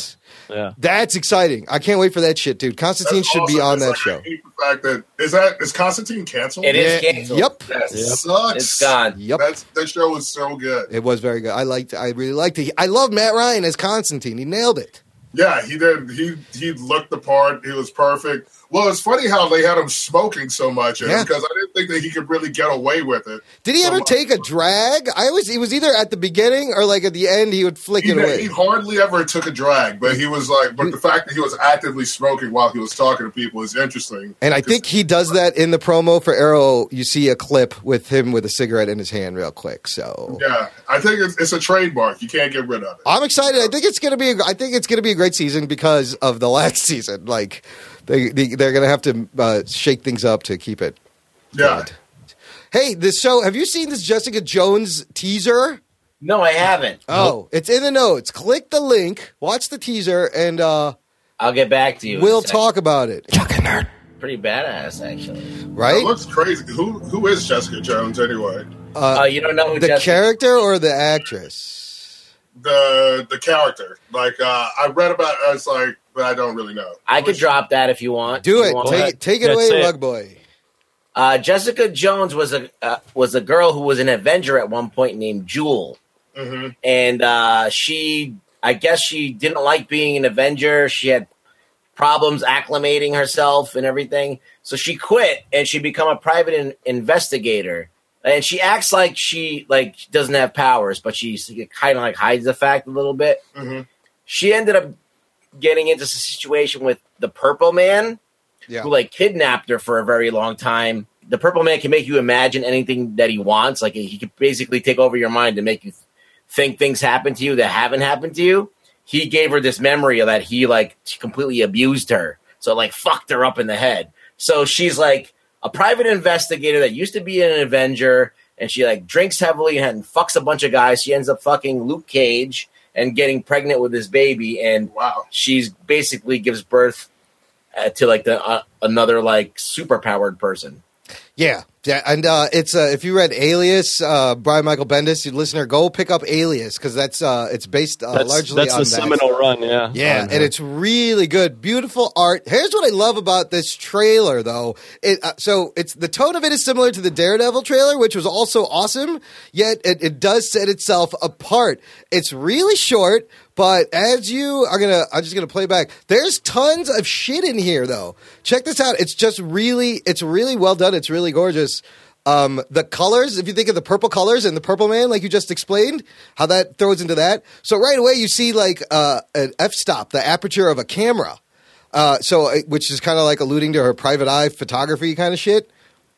Yeah. That's exciting. I can't wait for that shit, dude. Constantine That's should be awesome. on It's that like, show. I hate the fact that is that is Constantine canceled? It is Yeah, canceled. yep. Yes. That Yep. sucks. It's gone. Yep. That's that show was so good. It was very good. I liked. I really liked it. I love Matt Ryan as Constantine. He nailed it. Yeah, he did. He he looked the part. He was perfect. Well, it's funny how they had him smoking so much Yeah. because I didn't think that he could really get away with it. Did he so ever much. take a drag? I always. It was either at the beginning or like at the end. He would flick He, it away. he hardly ever took a drag, but he was like, but the fact that he was actively smoking while he was talking to people is interesting. And I think he does that in the promo for Arrow. You see a clip with him with a cigarette in his hand, real quick. So Yeah, I think it's, it's a trademark. You can't get rid of it. I'm excited. I think it's gonna be. A, I think it's gonna be a great season because of the last season. Like they, they they're gonna have to uh, shake things up to keep it. Yeah. good. Hey, this show. Have you seen this Jessica Jones teaser? No, I haven't. Oh, it's in the notes. Click the link, watch the teaser, and uh, I'll get back to you. in a we'll second. talk about it. Pretty badass, actually. It Right? looks crazy. Who who is Jessica Jones anyway? Oh, you don't know who The Jessica- character or the actress? The the character. Like uh, I read about. It, it's like, but I don't really know. I could drop that if you want. Do You it. want- Take ahead. it. Take it Yeah, away, say it. Rug Boy. Uh, Jessica Jones was a uh, was a girl who was an Avenger at one point named Jewel, hmm and uh, she, I guess, she didn't like being an Avenger. She had problems acclimating herself and everything, so she quit and she become a private in- investigator. And she acts like she like doesn't have powers, but she kind of like hides the fact a little bit. hmm She ended up getting into a situation with the Purple Man, Yeah. who like kidnapped her for a very long time. The Purple Man can make you imagine anything that he wants. Like he can basically take over your mind and make you think things happen to you that haven't happened to you. He gave her this memory that he like completely abused her. So like fucked her up in the head. So she's like a private investigator that used to be an Avenger, and she like drinks heavily and fucks a bunch of guys. She ends up fucking Luke Cage and getting pregnant with his baby, and Wow. she's basically gives birth uh, to like the uh, another like super powered person. Yeah, yeah, and uh, it's uh, if you read Alias, uh, Brian Michael Bendis, you listener, go pick up Alias because that's uh, it's based uh, That's, largely that's on the that. seminal run, yeah. Yeah, On and her. it's really good, beautiful art. Here's what I love about this trailer, though. It uh, so it's the tone of it is similar to the Daredevil trailer, which was also awesome. Yet it, it does set itself apart. It's really short. But as you are gonna, I'm just gonna play back. There's tons of shit in here, though. Check this out. It's just really, it's really well done. It's really gorgeous. Um, the colors, if you think of the purple colors and the Purple Man, like you just explained, how that throws into that. So right away, you see like uh, an f-stop, the aperture of a camera. Uh, so, uh, which is kind of like alluding to her private eye photography kind of shit.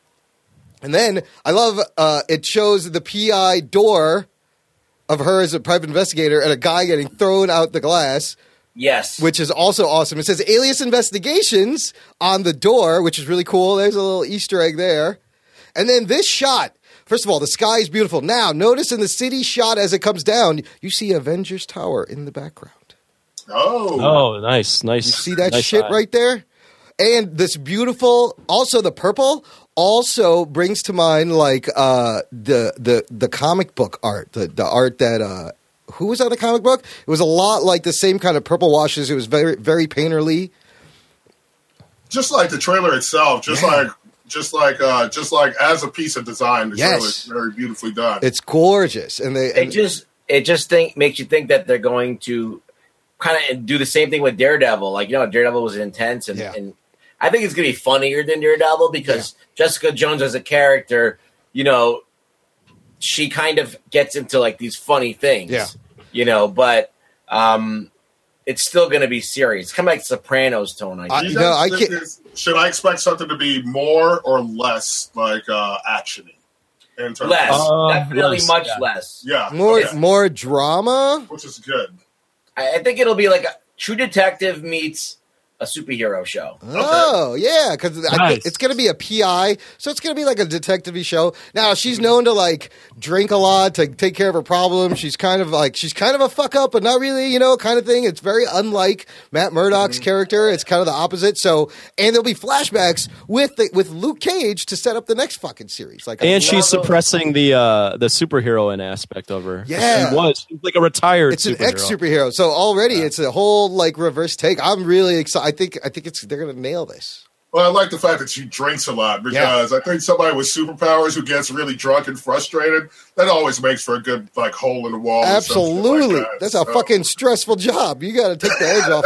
And then I love uh, it shows the P I door of her as a private investigator and a guy getting thrown out the glass, Yes, which is also awesome. It says Alias Investigations on the door, which is really cool. There's a little Easter egg there. And then this shot. First of all, the sky is beautiful. Now, notice in the city shot as it comes down, you see Avengers Tower in the background. Oh. Oh, nice, nice. You see that nice shit eye. right there? And this beautiful, also the purple, also brings to mind like uh, the the the comic book art, the the art that uh, who was on the comic book? It was a lot like the same kind of purple washes. It was very very painterly. Just like the trailer itself, just Yeah. like just like uh just like as a piece of design, the Yes. trailer is very beautifully done. It's gorgeous, and they it and, just it just think makes you think that they're going to kind of do the same thing with Daredevil. Like you know, Daredevil was intense, and, Yeah. and I think it's going to be funnier than Daredevil because Jessica Jones as a character, you know, she kind of gets into like these funny things. Yeah. You know, but um, it's still going to be serious. Kind of like Sopranos tone. I I- think. Do you no, guys I think can't- it's- Should I expect something to be more or less like uh actiony? In terms less, Uh, definitely less, much yeah. less. Yeah. more okay. more drama. Which is good. I, I think it'll be like a True Detective meets a superhero show. Oh, yeah, because Nice. it's going to be a P I, so it's going to be like a detective-y show. Now, she's known to, like, drink a lot to take care of her problems. She's kind of, like, she's kind of a fuck-up, but not really, you know, kind of thing. It's very unlike Matt Murdock's Mm-hmm. character. It's kind of the opposite. So, and there'll be flashbacks with the, with Luke Cage to set up the next fucking series. Like, I And love she's those. suppressing the uh, the superheroine aspect of her. Yeah. She was. She was like a retired It's an superhero. ex-superhero. So already it's a whole, like, reverse take. I'm really excited. I think, I think it's, they're going to nail this. Well, I like the fact that she drinks a lot because I think somebody with superpowers who gets really drunk and frustrated, that always makes for a good like hole in the wall. or some shit like Absolutely. that. That's a So- fucking stressful job. You got to take the edge off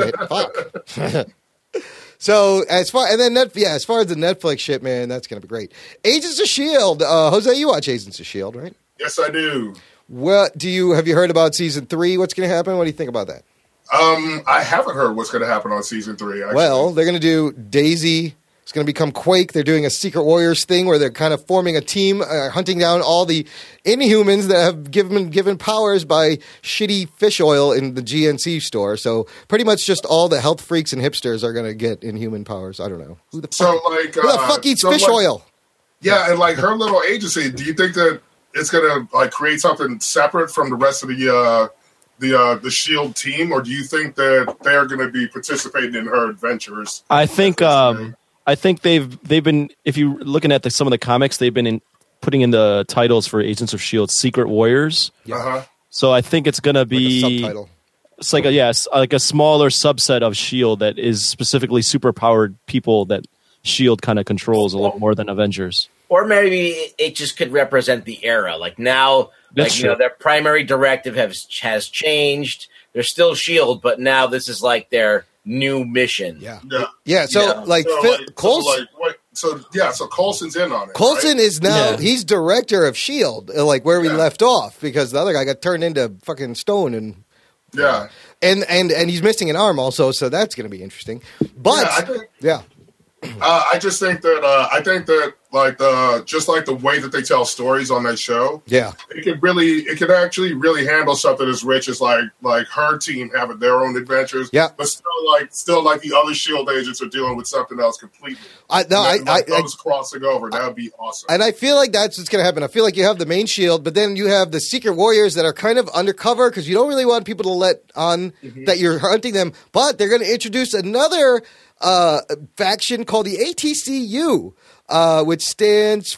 that shit. Fuck. So as far and then net, yeah, as far as the Netflix shit, man, that's gonna be great. Agents of Shield, uh, Jose, you watch Agents of Shield, right? Yes, I do. What do you have you heard about season three? What's gonna happen? What do you think about that? Um, I haven't heard what's going to happen on season three. Actually. Well, they're gonna do Daisy. It's going to become Quake. They're doing a Secret Warriors thing where they're kind of forming a team, uh, hunting down all the Inhumans that have given given powers by shitty fish oil in the G N C store. So pretty much just all the health freaks and hipsters are going to get Inhuman powers. I don't know who the so fuck, like who the uh, fuck eats so, fish like, oil. Yeah, and like her little agency. Do you think that it's going to like create something separate from the rest of the uh, the uh, the Shield team, or do you think that they're going to be participating in her adventures? I think um, I think they've they've been if you're looking at the, some of the comics they've been in, putting in the titles for Agents of Shield Secret Warriors. Uh huh. So I think it's gonna Like a be subtitle. it's like a yes like a smaller subset of Shield that is specifically superpowered people that Shield kind of controls a lot more than Avengers. Or maybe it just could represent the era. Like now, That's like you know, true. their primary directive has has changed. They're still Shield, but now this is like their new mission. Yeah, Yeah. yeah. So Yeah. like, So, Phil- like, so, Coulson, like, what, so yeah, so Coulson's in on it. Coulson right? is now Yeah. he's director of Shield, uh, like where we Yeah. left off, because the other guy got turned into fucking stone and. Yeah. And and and he's missing an arm also, so that's going to be interesting. But Yeah, I think- yeah, Uh, I just think that uh, I think that like the just like the way that they tell stories on that show, yeah, it could really it could actually really handle something as rich as like like her team having their own adventures. Yeah. but still like still like the other Shield agents are dealing with something else completely. I no, I, like, I, I those crossing over, that would be awesome. and I feel like that's what's going to happen. I feel like you have the main Shield, but then you have the Secret Warriors that are kind of undercover because you don't really want people to let on that you're hunting them. But they're going to introduce another uh, faction called the A T C U, uh, which stands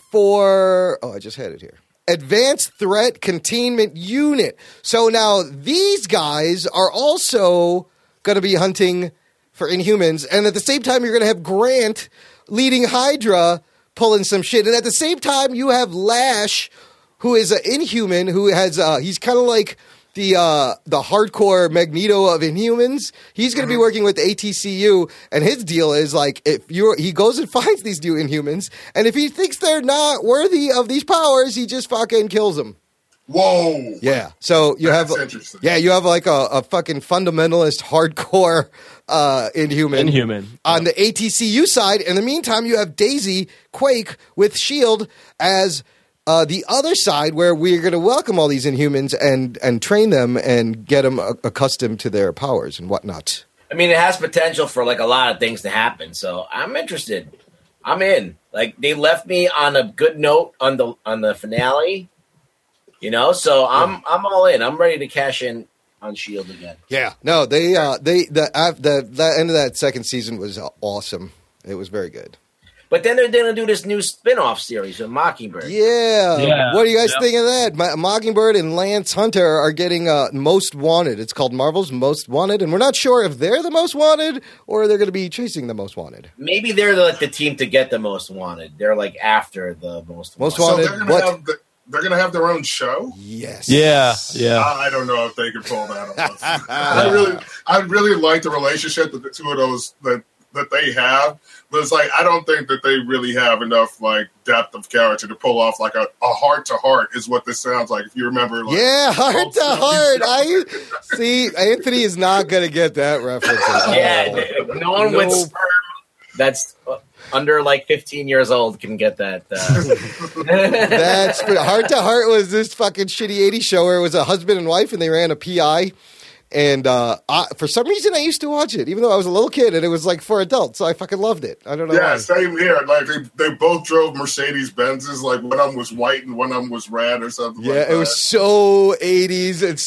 for oh, I just had it here. Advanced Threat Containment Unit. So now these guys are also going to be hunting for Inhumans, and at the same time, you're going to have Grant leading Hydra pulling some shit, and at the same time, you have Lash, who is an Inhuman, who has uh, he's kind of like the uh, the hardcore Magneto of Inhumans. He's going to be working with the A T C U, and his deal is like if you he goes and finds these new Inhumans, and if he thinks they're not worthy of these powers, he just fucking kills them. Whoa, Yeah. So you That's have interesting. yeah, you have like a, a fucking fundamentalist hardcore uh, Inhuman. Inhuman. On the A T C U side. In the meantime, you have Daisy Quake with Shield as uh, the other side, where we're going to welcome all these Inhumans and and train them and get them uh, accustomed to their powers and whatnot. I mean, it has potential for like a lot of things to happen. So I'm interested. I'm in. Like they left me on a good note on the on the finale. You know, so I'm I'm all in. I'm ready to cash in on Shield again. Yeah. No, they uh, they the uh, the the end of that second season was awesome. It was very good. But then they're going to do this new spin-off series with Mockingbird. Yeah. Yeah. What do you guys Yeah. think of that? Ma- Mockingbird and Lance Hunter are getting uh, Most Wanted. It's called Marvel's Most Wanted, and we're not sure if they're the most wanted or they're going to be chasing the most wanted. Maybe they're like the team to get the most wanted. They're like after the most Most wanted. so wanted. they're gonna what? have the, they're gonna have their own show. Yes. Yeah, yeah. I don't know if they can pull that off. I really, I really like the relationship that the two of those that that they have, but it's like I don't think that they really have enough like depth of character to pull off like a heart to heart is what this sounds like. If you remember, like, Yeah, heart old to stuff. heart. I see. Anthony is not going to get that reference. at all. Yeah, no one with No. sperm that's uh, under like fifteen years old can get that. Uh, That's Heart to Heart was this fucking shitty eighties show where it was a husband and wife and they ran a P I. And uh, I, for some reason, I used to watch it, even though I was a little kid, and it was like for adults. So I fucking loved it. I don't know. Yeah, why. same here. Like they, they both drove Mercedes Benzes. Like one of them was white and one of them was red or something. Yeah, like it that. was so eighties and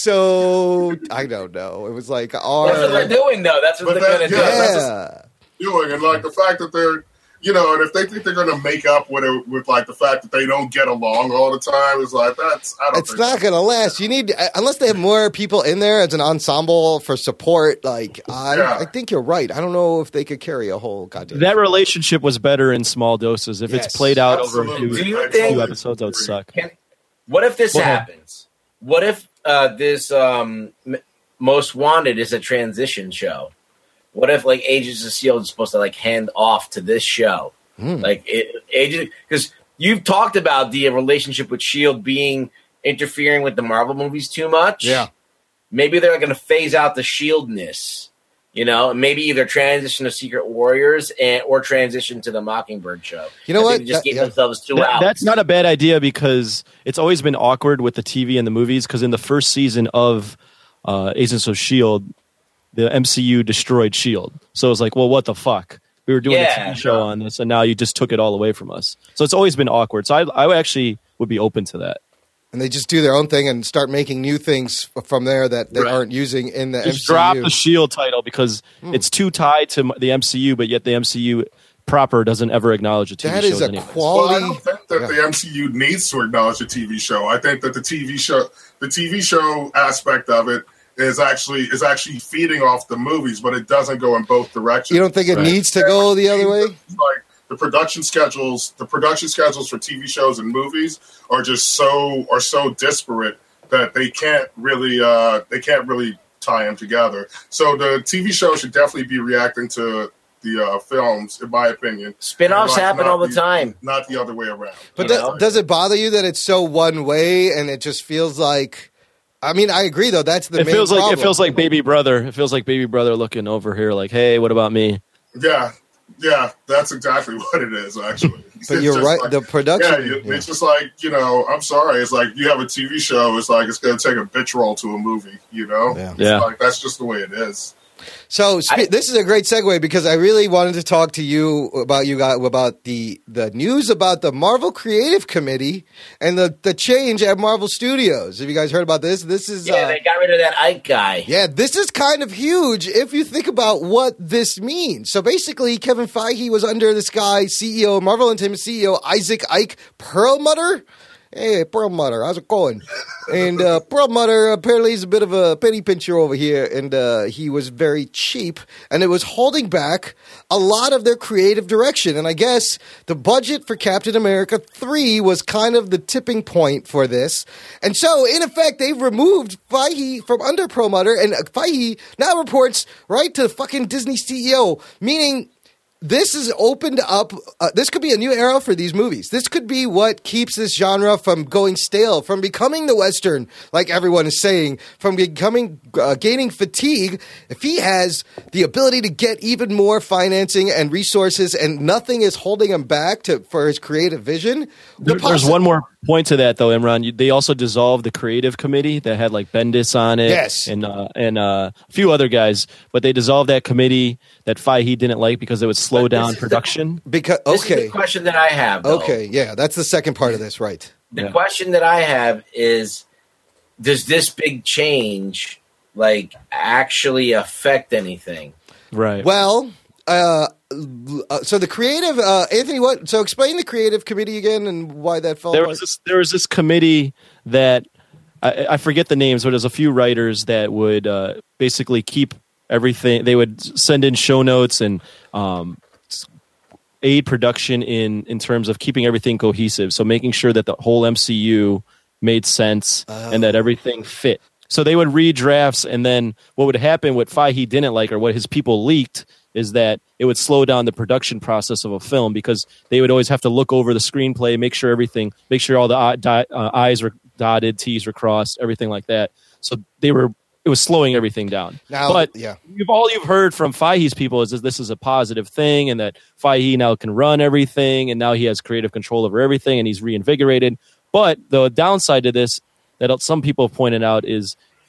so I don't know. It was like our That's what they're doing, though. That's what But they're that- going to yeah, do. that's yeah. doing, and like the fact that they're, you know, and if they think they're going to make up with it, with like the fact that they don't get along all the time, is like that's I don't. It's think not so. going to last. You need unless they have more people in there as an ensemble for support. Like I, Yeah. I think you're right. I don't know if they could carry a whole goddamn. That relationship was better in small doses. If Yes, it's played out absolutely. over a few, Do you I think- totally few episodes, that would agree. suck. Can, what if this Go ahead. happens? What if uh, this um, M- Most Wanted is a transition show? What if like Agents of S H I E L D is supposed to like hand off to this show? Hmm. Like it, Agent, because you've talked about the relationship with S H I E L D being interfering with the Marvel movies too much. Yeah. Maybe they're going to phase out the Shieldness. You know, maybe either transition to Secret Warriors and or transition to the Mockingbird show. You know I what? think they just That- gave yeah. themselves two That- outs. that's not a bad idea because it's always been awkward with the T V and the movies. Because in the first season of uh, Agents of S H I E L D, the M C U destroyed S H I E L D. So it was like, well, what the fuck? We were doing a Yeah, T V show no. on this, and now you just took it all away from us. So it's always been awkward. So I, I actually would be open to that. And they just do their own thing and start making new things f- from there that they Right. aren't using in the Just M C U. drop the S H I E L D title because it's too tied to m- the M C U, but yet the M C U proper doesn't ever acknowledge a T V That show. is a anyways. Well, I quality. don't think that Yeah. the M C U needs to acknowledge the T V show. I think that the T V show, the T V show aspect of it, is actually is actually feeding off the movies, but it doesn't go in both directions. You don't think it Right. needs to go the other way? Like the production schedules, the production schedules for T V shows and movies are just so are so disparate that they can't really uh, they can't really tie them together. So the T V show should definitely be reacting to the uh, films, in my opinion. Spin-offs Not- happen not all the time. not the other way around. But You that, know? does it bother you that it's so one way and it just feels like? I mean, I agree though. That's the It main feels like problem. it feels like Baby Brother. It feels like Baby Brother looking over here, like, hey, what about me? Yeah, yeah, that's exactly what it is. Actually, But It's you're just right. like- the production. yeah, you- yeah. it's just like, you know, I'm sorry. It's like you have a T V show. It's like it's going to take a bitch roll to a movie. You know, Yeah. It's Yeah. like that's just the way it is. So spe- I- this is a great segue because I really wanted to talk to you about you got about the the news about the Marvel Creative Committee and the the change at Marvel Studios. Have you guys heard about this? This is Yeah, uh, they got rid of that Ike guy. yeah, this is kind of huge if you think about what this means. So basically, Kevin Feige was under this guy, C E O, Marvel Entertainment C E O Isaac Ike Perlmutter. Hey, Perlmutter, how's it going? And uh, Perlmutter apparently is a bit of a penny pincher over here, and uh, he was very cheap, and it was holding back a lot of their creative direction. And I guess the budget for Captain America three was kind of the tipping point for this. And so, in effect, they've removed Feige from under Perlmutter, and Feige now reports right to fucking Disney C E O, meaning this has opened up. Uh, this could be a new era for these movies. This could be what keeps this genre from going stale, from becoming the Western, like everyone is saying, from becoming uh, gaining fatigue. If he has the ability to get even more financing and resources, and nothing is holding him back to for his creative vision. the There- there's possi- one more point to that, though, Imran. You- They also dissolved the creative committee that had like Bendis on it, Yes. and uh, and uh, a few other guys. But they dissolved that committee that Feige didn't like because it would slow But this down is the- production. because This is okay, the question that I have. Though. okay, yeah, that's the second part of this, right? The Yeah. question that I have is, does this big change like actually affect anything? Right. Well, uh, uh, so the creative uh, Anthony, what? So explain the creative committee again and why that fell there apart. was this there was this committee that I, I forget the names, but there's a few writers that would uh, basically keep everything. They would send in show notes and um, s- aid production in in terms of keeping everything cohesive. So making sure that the whole M C U made sense and that everything fit. So they would read drafts, and then what would happen, what Feige didn't like, or what his people leaked, is that it would slow down the production process of a film because they would always have to look over the screenplay, make sure everything, make sure all the I- di- uh, I's were dotted, T's were crossed, everything like that. So they were, it was slowing everything down. Now, but yeah. you've, all you've heard from Feige's people is that this is a positive thing and that Feige now can run everything and now he has creative control over everything and he's reinvigorated. But the downside to this that some people have pointed out is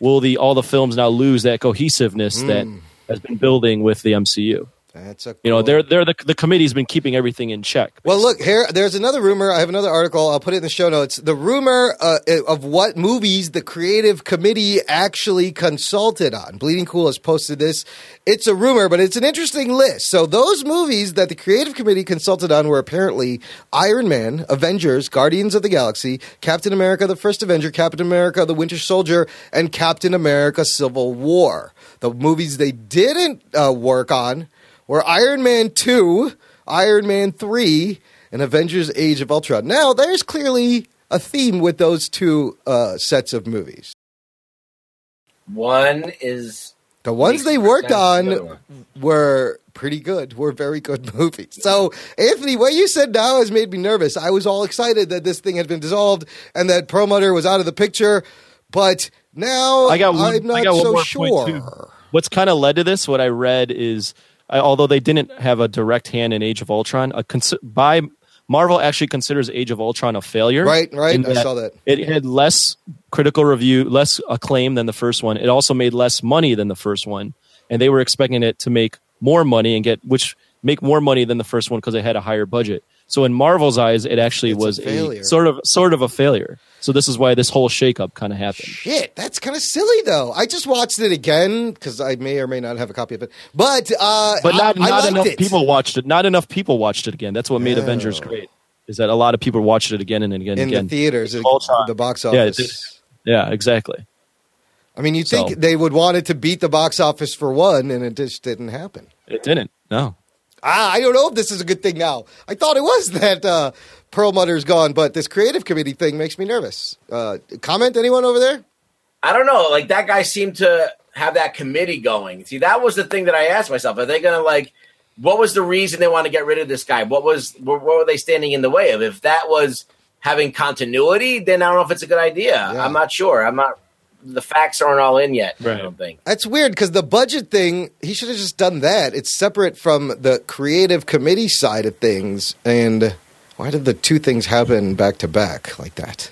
will the all the films now lose that cohesiveness Mm. that has been building with the M C U? That's a You know, cool- they're they're the the committee's been keeping everything in check. Well, look here. There's another rumor. I have another article. I'll put it in the show notes. The rumor uh, of what movies the creative committee actually consulted on. Bleeding Cool has posted this. It's a rumor, but it's an interesting list. So those movies that the creative committee consulted on were apparently Iron Man, Avengers, Guardians of the Galaxy, Captain America: The First Avenger, Captain America: The Winter Soldier, and Captain America: Civil War. The movies they didn't uh, work on were Iron Man two, Iron Man three, and Avengers Age of Ultron. Now, there's clearly a theme with those two uh, sets of movies. One is The ones makes they more worked sense than the other on one. were pretty good, were very good movies. So, Anthony, what you said now has made me nervous. I was all excited that this thing had been dissolved and that Perlmutter was out of the picture, but now I got one- I'm not I got one so more sure. point, too. What's kind of led to this, what I read is, I, although they didn't have a direct hand in Age of Ultron, a cons- by Marvel actually considers Age of Ultron a failure. Right, right. in I saw that. It had less critical review, less acclaim than the first one. It also made less money than the first one, and they were expecting it to make more money and get which make more money than the first one because it had a higher budget. So in Marvel's eyes, it actually It's a was failure. sort of sort of a failure. So this is why this whole shakeup kind of happened. Shit, that's kind of silly, though. I just watched it again because I may or may not have a copy of it. But uh, But not I, I not liked enough it. people watched it. Not enough people watched it again. That's what made Oh. Avengers great. Is that a lot of people watched it again and again and in again. the theaters, at Ultron. the box Yeah, it office. did. Yeah, exactly. I mean, you think So- they would want it to beat the box office for one, and it just didn't happen. It didn't. No. Ah, I don't know if this is a good thing now. I thought it was that uh, Perlmutter's gone, but this creative committee thing makes me nervous. Uh, comment, anyone over there? I don't know. Like that guy seemed to have that committee going. See, that was the thing that I asked myself. Are they going to like? What was the reason they want to get rid of this guy? What was what were they standing in the way of? If that was having continuity, then I don't know if it's a good idea. Yeah. I'm not sure. I'm not. The facts aren't all in yet. Right. I don't think. That's weird because the budget thing, he should have just done that. It's separate from the creative committee side of things. And why did the two things happen back to back like that?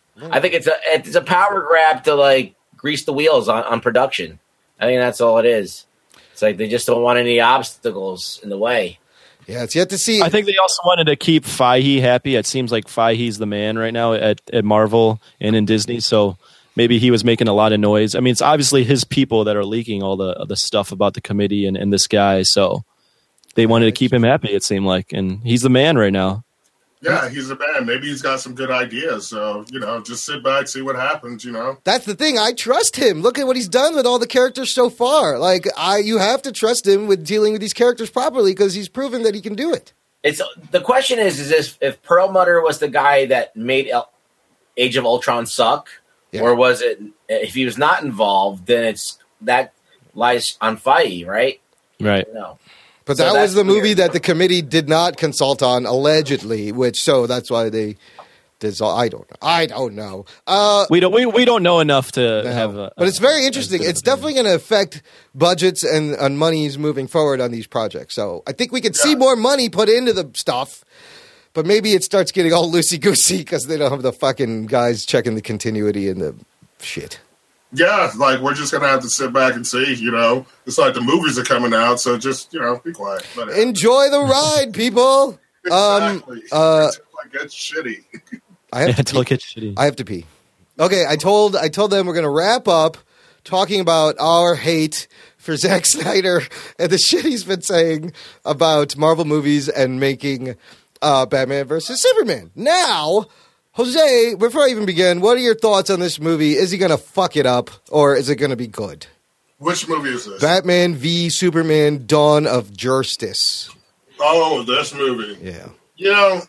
I think it's a it's a power grab to like grease the wheels on, on production. I think that's all it is. It's like they just don't want any obstacles in the way. Yeah, it's yet to see. I think they also wanted to keep Feige happy. It seems like Feige's the man right now at, at Marvel and in Disney. So maybe he was making a lot of noise. I mean, it's obviously his people that are leaking all the the stuff about the committee and, and this guy. So they wanted to keep him happy, it seemed like. And he's the man right now. Yeah, he's a man. Maybe he's got some good ideas. So, you know, just sit back, see what happens, you know. That's the thing. I trust him. Look at what he's done with all the characters so far. Like, I, you have to trust him with dealing with these characters properly because he's proven that he can do it. It's the question is is if, if Perlmutter was the guy that made El- Age of Ultron suck, Yeah. or was it if he was not involved? Then it's that lies on Feige, right? Right. No. But So that was that's the movie weird. that the committee did not consult on, allegedly. Which so that's why they dissolved. I don't know. I don't know. Uh, We don't we, we don't know enough to no. have a, but it's very interesting. a- It's definitely going to affect budgets and, and monies moving forward on these projects. So I think we could see Yeah. more money put into the stuff. But maybe it starts getting all loosey goosey because they don't have the fucking guys checking the continuity and the shit. Yeah, like we're just gonna have to sit back and see, you know. It's like the movies are coming out, so just, you know, be quiet. Let it- Enjoy the ride, people. Um, exactly. uh, Until it gets shitty. I have Yeah, to until it pee. gets shitty. I have to pee. Okay, I told I told them we're going to wrap up talking about our hate for Zack Snyder and the shit he's been saying about Marvel movies and making uh, Batman versus Superman. Now, Jose, before I even begin, what are your thoughts on this movie? Is he going to fuck it up or is it going to be good? Which movie is this? Batman v Superman: Dawn of Justice. Oh, this movie. Yeah. You know,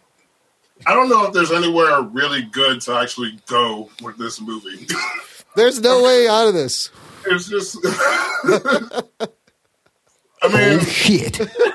I don't know if there's anywhere really good to actually go with this movie. There's no way out of this. It's just, I mean, Shit.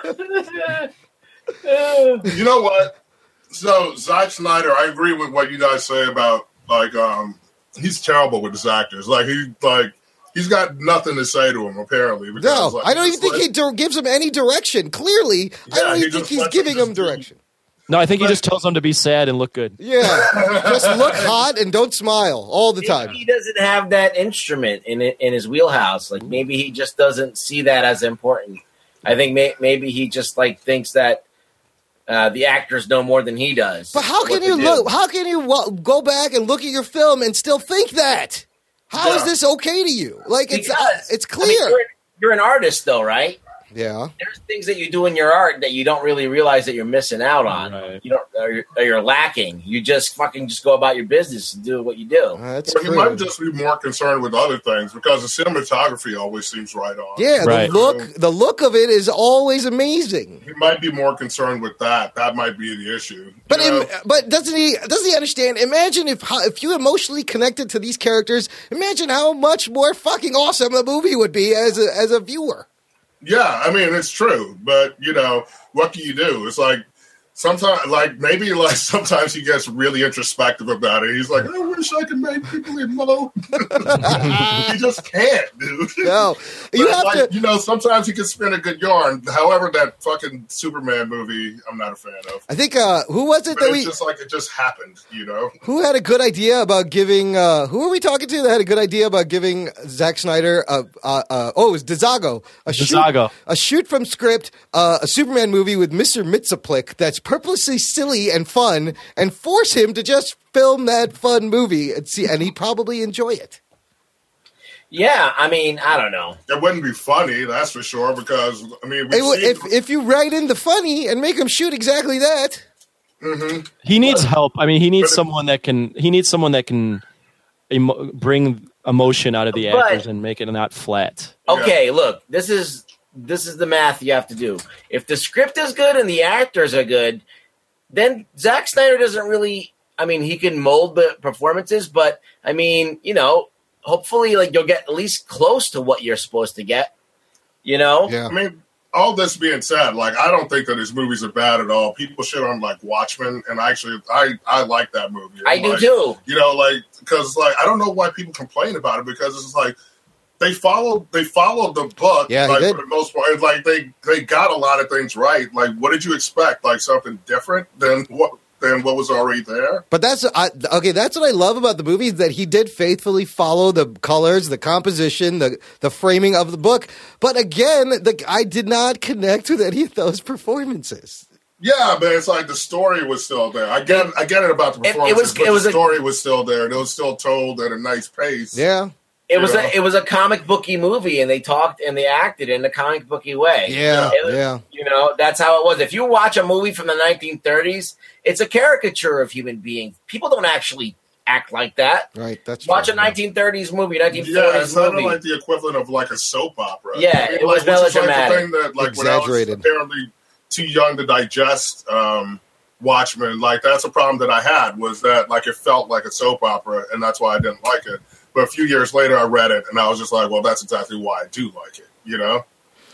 you know what? So Zack Snyder, I agree with what you guys say about like, um, he's terrible with his actors. Like he, like he's got nothing to say to him apparently. Because, No, like, I don't even just think let- he dir- gives him any direction. Clearly, I Yeah, don't he even think just he's lets him giving just him do- direction. No, I think he But- just tells them to be sad and look good. Yeah, just look hot and don't smile all the Maybe time. he doesn't have that instrument in it, in his wheelhouse. Like maybe he just doesn't see that as important. I think may, maybe he just like thinks that uh, the actors know more than he does. But how what can to you do. look? How can you wa- go back and look at your film and still think that? How is Yeah. this okay to you? Like it's Because, it's I mean, clear. you're, you're an artist, though, right? Yeah. There's things that you do in your art that you don't really realize that you're missing out on. Right. You don't, or you're, or you're lacking. You just fucking just go about your business and do what you do. Uh, That's Or he true. might just be more concerned with other things because the cinematography always seems right on. Yeah, Right. the look the look of it is always amazing. He might be more concerned with that. That might be the issue. But You know? im- but doesn't he doesn't he understand? Imagine if how, if you emotionally connected to these characters, imagine how much more fucking awesome a movie would be as a as a viewer. Yeah, I mean it's true, but you know what can you do? It's like sometimes, like maybe, like sometimes he gets really introspective about it. He's like, I wish I could make people emote. He just can't, dude. No, you But, have like, to. you know, sometimes he can spin a good yarn. However, that fucking Superman movie, I'm not a fan of. I think uh, who was it But that it's we just like it just happened, you know. who had a good idea about giving? Uh, who are we talking to that had a good idea about giving Zack Snyder? Uh, uh, uh, oh, it was DeZago. A DeZago. shoot, a shoot from script, uh, a Superman movie with Mister Mxyzptlk that's purposely silly and fun, and force him to just film that fun movie and see, and he'd probably enjoy it. Yeah, I mean, I don't know. It wouldn't be funny, that's for sure. Because I mean, It we've would- seen, if if you write in the funny and make him shoot exactly that. He needs help. I mean, he needs But it- someone that can. He needs someone that can emo- bring emotion out of the But- actors and make it not flat. Okay, look, this is this is the math you have to do. If the script is good and the actors are good, then Zack Snyder doesn't really. I mean, he can mold the performances, but I mean, you know, hopefully, like you'll get at least close to what you're supposed to get. You know, Yeah. I mean, all this being said, like I don't think that his movies are bad at all. People shit on like Watchmen, and actually, I I like that movie. I do Like, too. You know, like because like I don't know why people complain about it because it's like they followed they followed the book Yeah, he like did. for the most part. It's like they they got a lot of things right. Like what did you expect? Like something different than what than what was already there? But that's I, okay. That's what I love about the movie is that he did faithfully follow the colors, the composition, the the framing of the book. But again, the, I did not connect with any of those performances. Yeah, but it's like the story was still there. I get I get it about the It- it performances, was- but it was the a- story was still there. It was still told at a nice pace. Yeah, It was Yeah. a it was a comic booky movie, and they talked and they acted in a comic booky way. yeah, It was- yeah. You know, that's how it was. If you watch a movie from the nineteen thirties, it's a caricature of human beings. People don't actually act like that. Right. That's Watch true. a nineteen thirties movie, nineteen Yeah, forties it's kind of movie. like the equivalent of like a soap opera. Yeah, it was which is like the melodramatic. thing that, like, when I was Exaggerated. apparently too young to digest um, Watchmen, like that's a problem that I had was that like it felt like a soap opera, and that's why I didn't like it. But a few years later, I read it, and I was just like, well, that's exactly why I do like it. You know?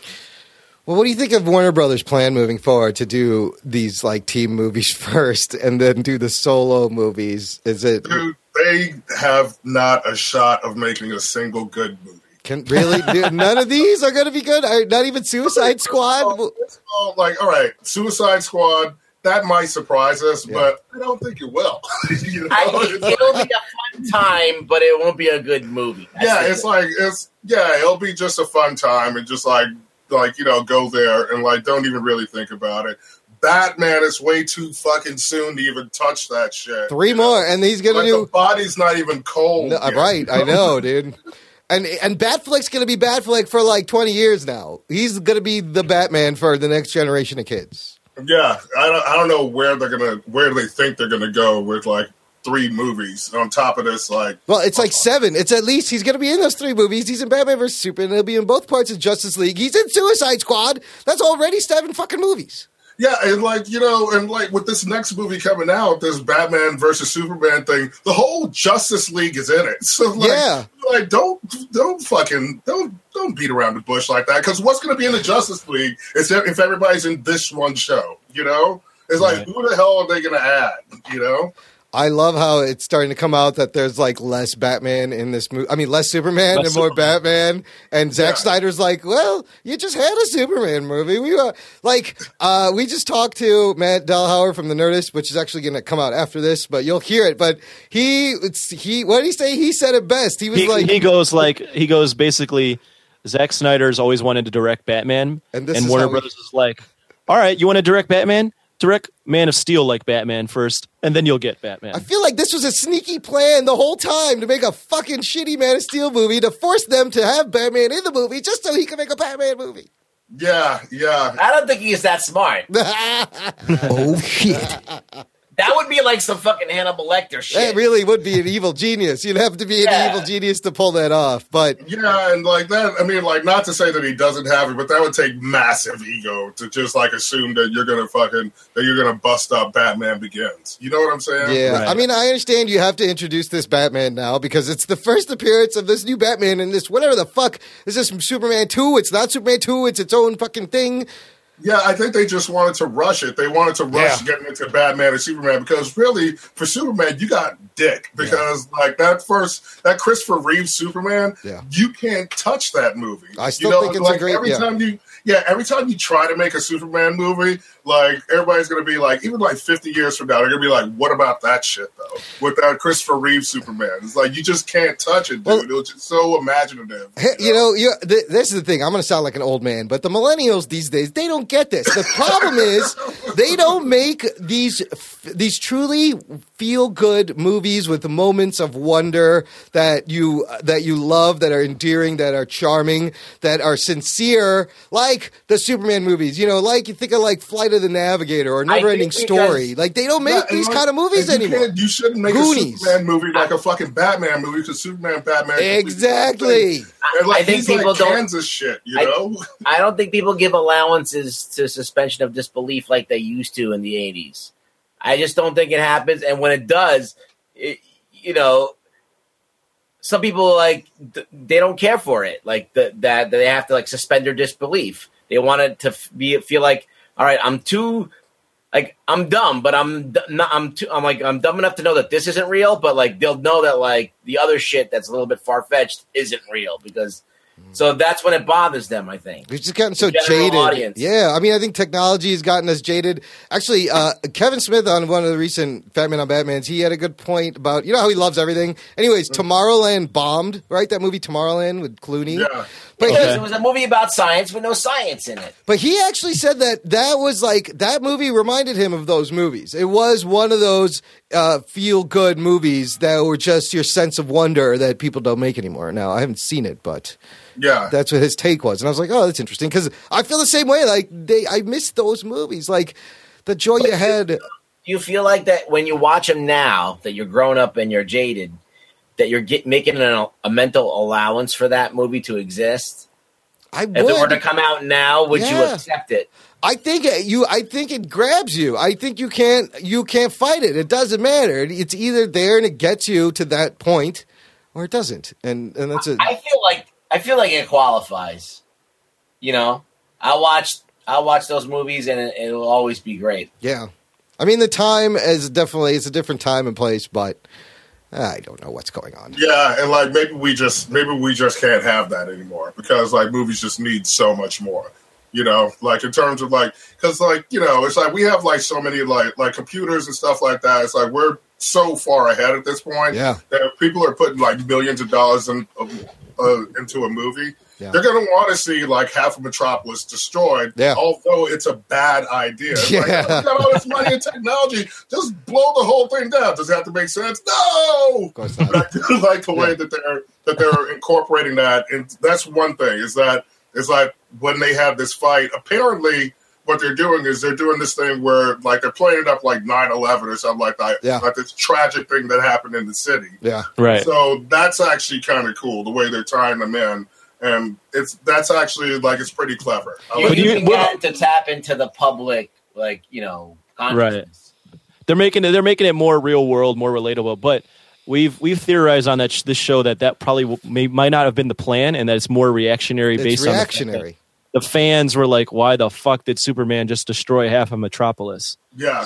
Well, what do you think of Warner Brothers' plan moving forward to do these like team movies first and then do the solo movies? Is it Dude, they have not a shot of making a single good movie. can really do, none of these are going to be good? Are- Not even Suicide Squad? Oh, like, all right, Suicide Squad, that might surprise us, Yeah. but I don't think it will. You know? I, It's like- it'll be a fun time, but it won't be a good movie. That's yeah, the it's thing. like it's yeah, it'll be just a fun time and just like like you know go there and like don't even really think about it. Batman is way too fucking soon to even touch that shit. Three you know? more, and he's going Like to the do. body's not even cold. No, yet. right, I know, dude. And and Batfleck's going to be Batfleck for like twenty years now. He's going to be the Batman for the next generation of kids. Yeah, I don't I don't know where they're gonna where they think they're gonna go with like three movies on top of this. Like, Well, it's like seven. It's at least he's going to be in those three movies. He's in Batman versus Superman. He'll be in both parts of Justice League. He's in Suicide Squad. That's already seven fucking movies. yeah, and like you know, and like with this next movie coming out, this Batman versus Superman thing, the whole Justice League is in it. So like, Yeah. like don't don't fucking don't don't beat around the bush like that. Because what's going to be in the Justice League is if if everybody's in this one show, you know? It's like Right. who the hell are they going to add? You know? I love how it's starting to come out that there's like less Batman in this movie. I mean, less Superman Less and more Superman. Batman. And Zack Yeah. Snyder's like, well, you just had a Superman movie. We uh, like uh, we just talked to Matt Dahlhauer from the Nerdist, which is actually going to come out after this, but you'll hear it. But he, it's, he, what did he say? He said it best. He was He, like, he goes like he goes basically. Zack Snyder's always wanted to direct Batman, And and, this is Warner how we- Brothers is like, all right, you want to direct Batman? Direct Man of Steel like Batman first, and then you'll get Batman. I feel like this was a sneaky plan the whole time to make a fucking shitty Man of Steel movie to force them to have Batman in the movie just so he can make a Batman movie. Yeah, yeah. I don't think he's that smart. Oh shit. That would be like some fucking Hannibal Lecter shit. That really would be an evil genius. You'd have to be an Yeah. evil genius to pull that off. But Yeah, and like that, I mean, like, not to say that he doesn't have it, but that would take massive ego to just like assume that you're gonna fucking that you're gonna bust up Batman Begins. You know what I'm saying? yeah, Right. I mean, I understand you have to introduce this Batman now because it's the first appearance of this new Batman in this whatever the fuck is this Superman two? It's not Superman two. It's its own fucking thing. Yeah, I think they just wanted to rush it. They wanted to rush Yeah. getting into Batman and Superman because really, for Superman, you got dick because like that first that Christopher Reeve Superman, Yeah. you can't touch that movie. I still you know, think it's a like great- every yeah. time you yeah every time you try to make a Superman movie, like everybody's gonna be like, even like fifty years from now, they're gonna be like, what about that shit though? With that Christopher Reeve Superman, it's like you just can't touch it, dude. Well- it was just so imaginative. Hey, You know, you, th- this is the thing. I'm going to sound like an old man, but the millennials these days, they don't get this. The problem is they don't make these f- these truly feel good movies with moments of wonder that you that you love, that are endearing, that are charming, that are sincere, like the Superman movies. You know, like you think of like Flight of the Navigator or I Never Ending think because- Story. Like they don't make Yeah, and these like- kind of movies and you anymore. can't- You shouldn't make Goonies. a Superman movie like a fucking Batman movie because Superman, Batman, Exactly. And like, I think he's people like don't- Kansas shit, you I- know? I don't think people give allowances to suspension of disbelief like they used to in the eighties. I just don't think it happens. And when it does, it, you know, some people like th- they don't care for it. Like the, that they have to like suspend their disbelief. They want it to f- be feel like, all right, I'm too like I'm dumb, but I'm d- not. I'm too. I'm like I'm dumb enough to know that this isn't real. But like they'll know that like the other shit that's a little bit far fetched isn't real because. So that's when it bothers them, I think. We've just gotten so General jaded. audience. Yeah, I mean, I think technology has gotten us jaded. Actually, uh, Kevin Smith on one of the recent Fat Man on Batmans, he had a good point about, you know how he loves everything? Anyways, Tomorrowland bombed, right? That movie Tomorrowland with Clooney. Yeah. But, Because Okay. it was a movie about science with no science in it. but he actually said that that was like, that movie reminded him of those movies. It was one of those uh, feel-good movies that were just your sense of wonder that people don't make anymore. Now, I haven't seen it, but... Yeah. That's what his take was, and I was like, "Oh, that's interesting," because I feel the same way. Like they, I miss those movies, like the joy you had. You feel like that when you watch them now, that you're grown up and you're jaded, that you're get, making an, a mental allowance for that movie to exist. I If it were would. to come out now, would you Yeah. accept it? I think it- you. I think it grabs you. I think you can't. You can't fight it. It doesn't matter. It's either there and it gets you to that point, or it doesn't. And and that's it. I feel like I feel like it qualifies. You know, I watch I watch those movies and it, it'll always be great. Yeah. I mean, the time is definitely it's a different time and place, but I don't know what's going on. Yeah, and like maybe we just maybe we just can't have that anymore because like movies just need so much more. You know, like in terms of like, because like you know, it's like we have like so many like like computers and stuff like that. It's like we're so far ahead at this point Yeah. that people are putting like millions of dollars in, uh, into a movie. Yeah. They're going to want to see like half of Metropolis destroyed, Yeah. although it's a bad idea. It's like, Yeah. oh, we got all this money and technology, just blow the whole thing down. Does it have to make sense? No. Of course not. But I do like the way Yeah. that they're that they're incorporating that, and that's one thing. Is that it's like when they have this fight. Apparently, what they're doing is they're doing this thing where like they're playing it up like nine eleven or something like that, Yeah. like this tragic thing that happened in the city. Yeah. Right. So that's actually kind of cool the way they're tying them in, and it's that's actually like it's pretty clever. I You, like do you you- can what- get to tap into the public, like you know, consciousness. They're making it. They're making it more real world, more relatable. But we've we've theorized on that sh- this show that that probably w- may, might not have been the plan, and that it's more reactionary It's based reactionary. on the, fact that the fans were like, "Why the fuck did Superman just destroy half of Metropolis?" Yeah,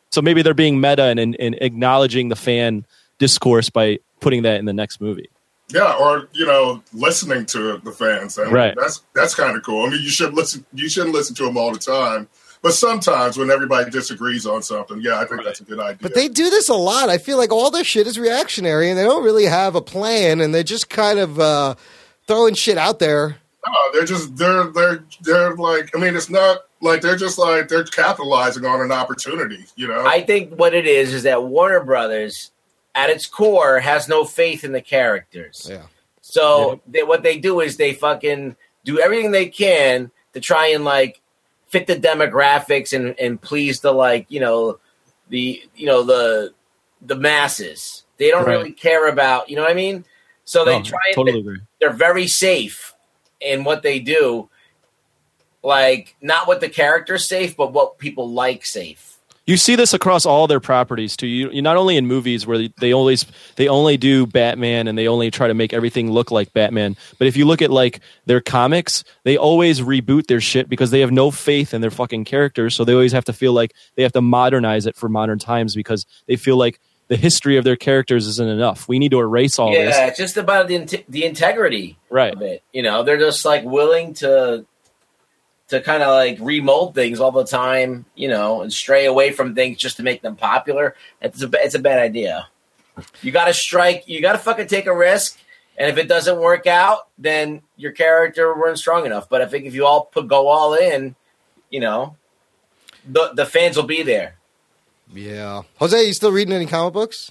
So maybe they're being meta and, and, and acknowledging the fan discourse by putting that in the next movie. Yeah, or you know, listening to the fans. I mean, Right. That's that's kind of cool. I mean, you should listen. You shouldn't listen to them all the time, but sometimes when everybody disagrees on something, yeah, I think that's a good idea. But they do this a lot. I feel like all their shit is reactionary, and they don't really have a plan, and they're just kind of uh, throwing shit out there. No, they're just they're they're they're like. I mean, it's not like they're just like they're capitalizing on an opportunity. You know, I think what it is is that Warner Brothers, at its core, has no faith in the characters. Yeah. So Yeah. They, what they do is they fucking do everything they can to try and like fit the demographics and, and please the like you know the you know the the masses. They don't Right. really care about you know what I mean. So they No, try and totally agree. they're very safe in what they do. Like not what the character's safe, but what people like safe. You see this across all their properties too. You, you not only in movies where they always they only do Batman and they only try to make everything look like Batman. But if you look at like their comics, they always reboot their shit because they have no faith in their fucking characters. So they always have to feel like they have to modernize it for modern times because they feel like the history of their characters isn't enough. We need to erase all yeah, this. it's just about the inte- the integrity Right. of it. You know, they're just like willing to to kind of like remold things all the time, you know, and stray away from things just to make them popular. It's a it's a bad idea. You got to strike. You got to fucking take a risk, and if it doesn't work out, then your character weren't strong enough. But I think if you all put go all in, you know, the the fans will be there. Yeah. Jose, you still reading any comic books?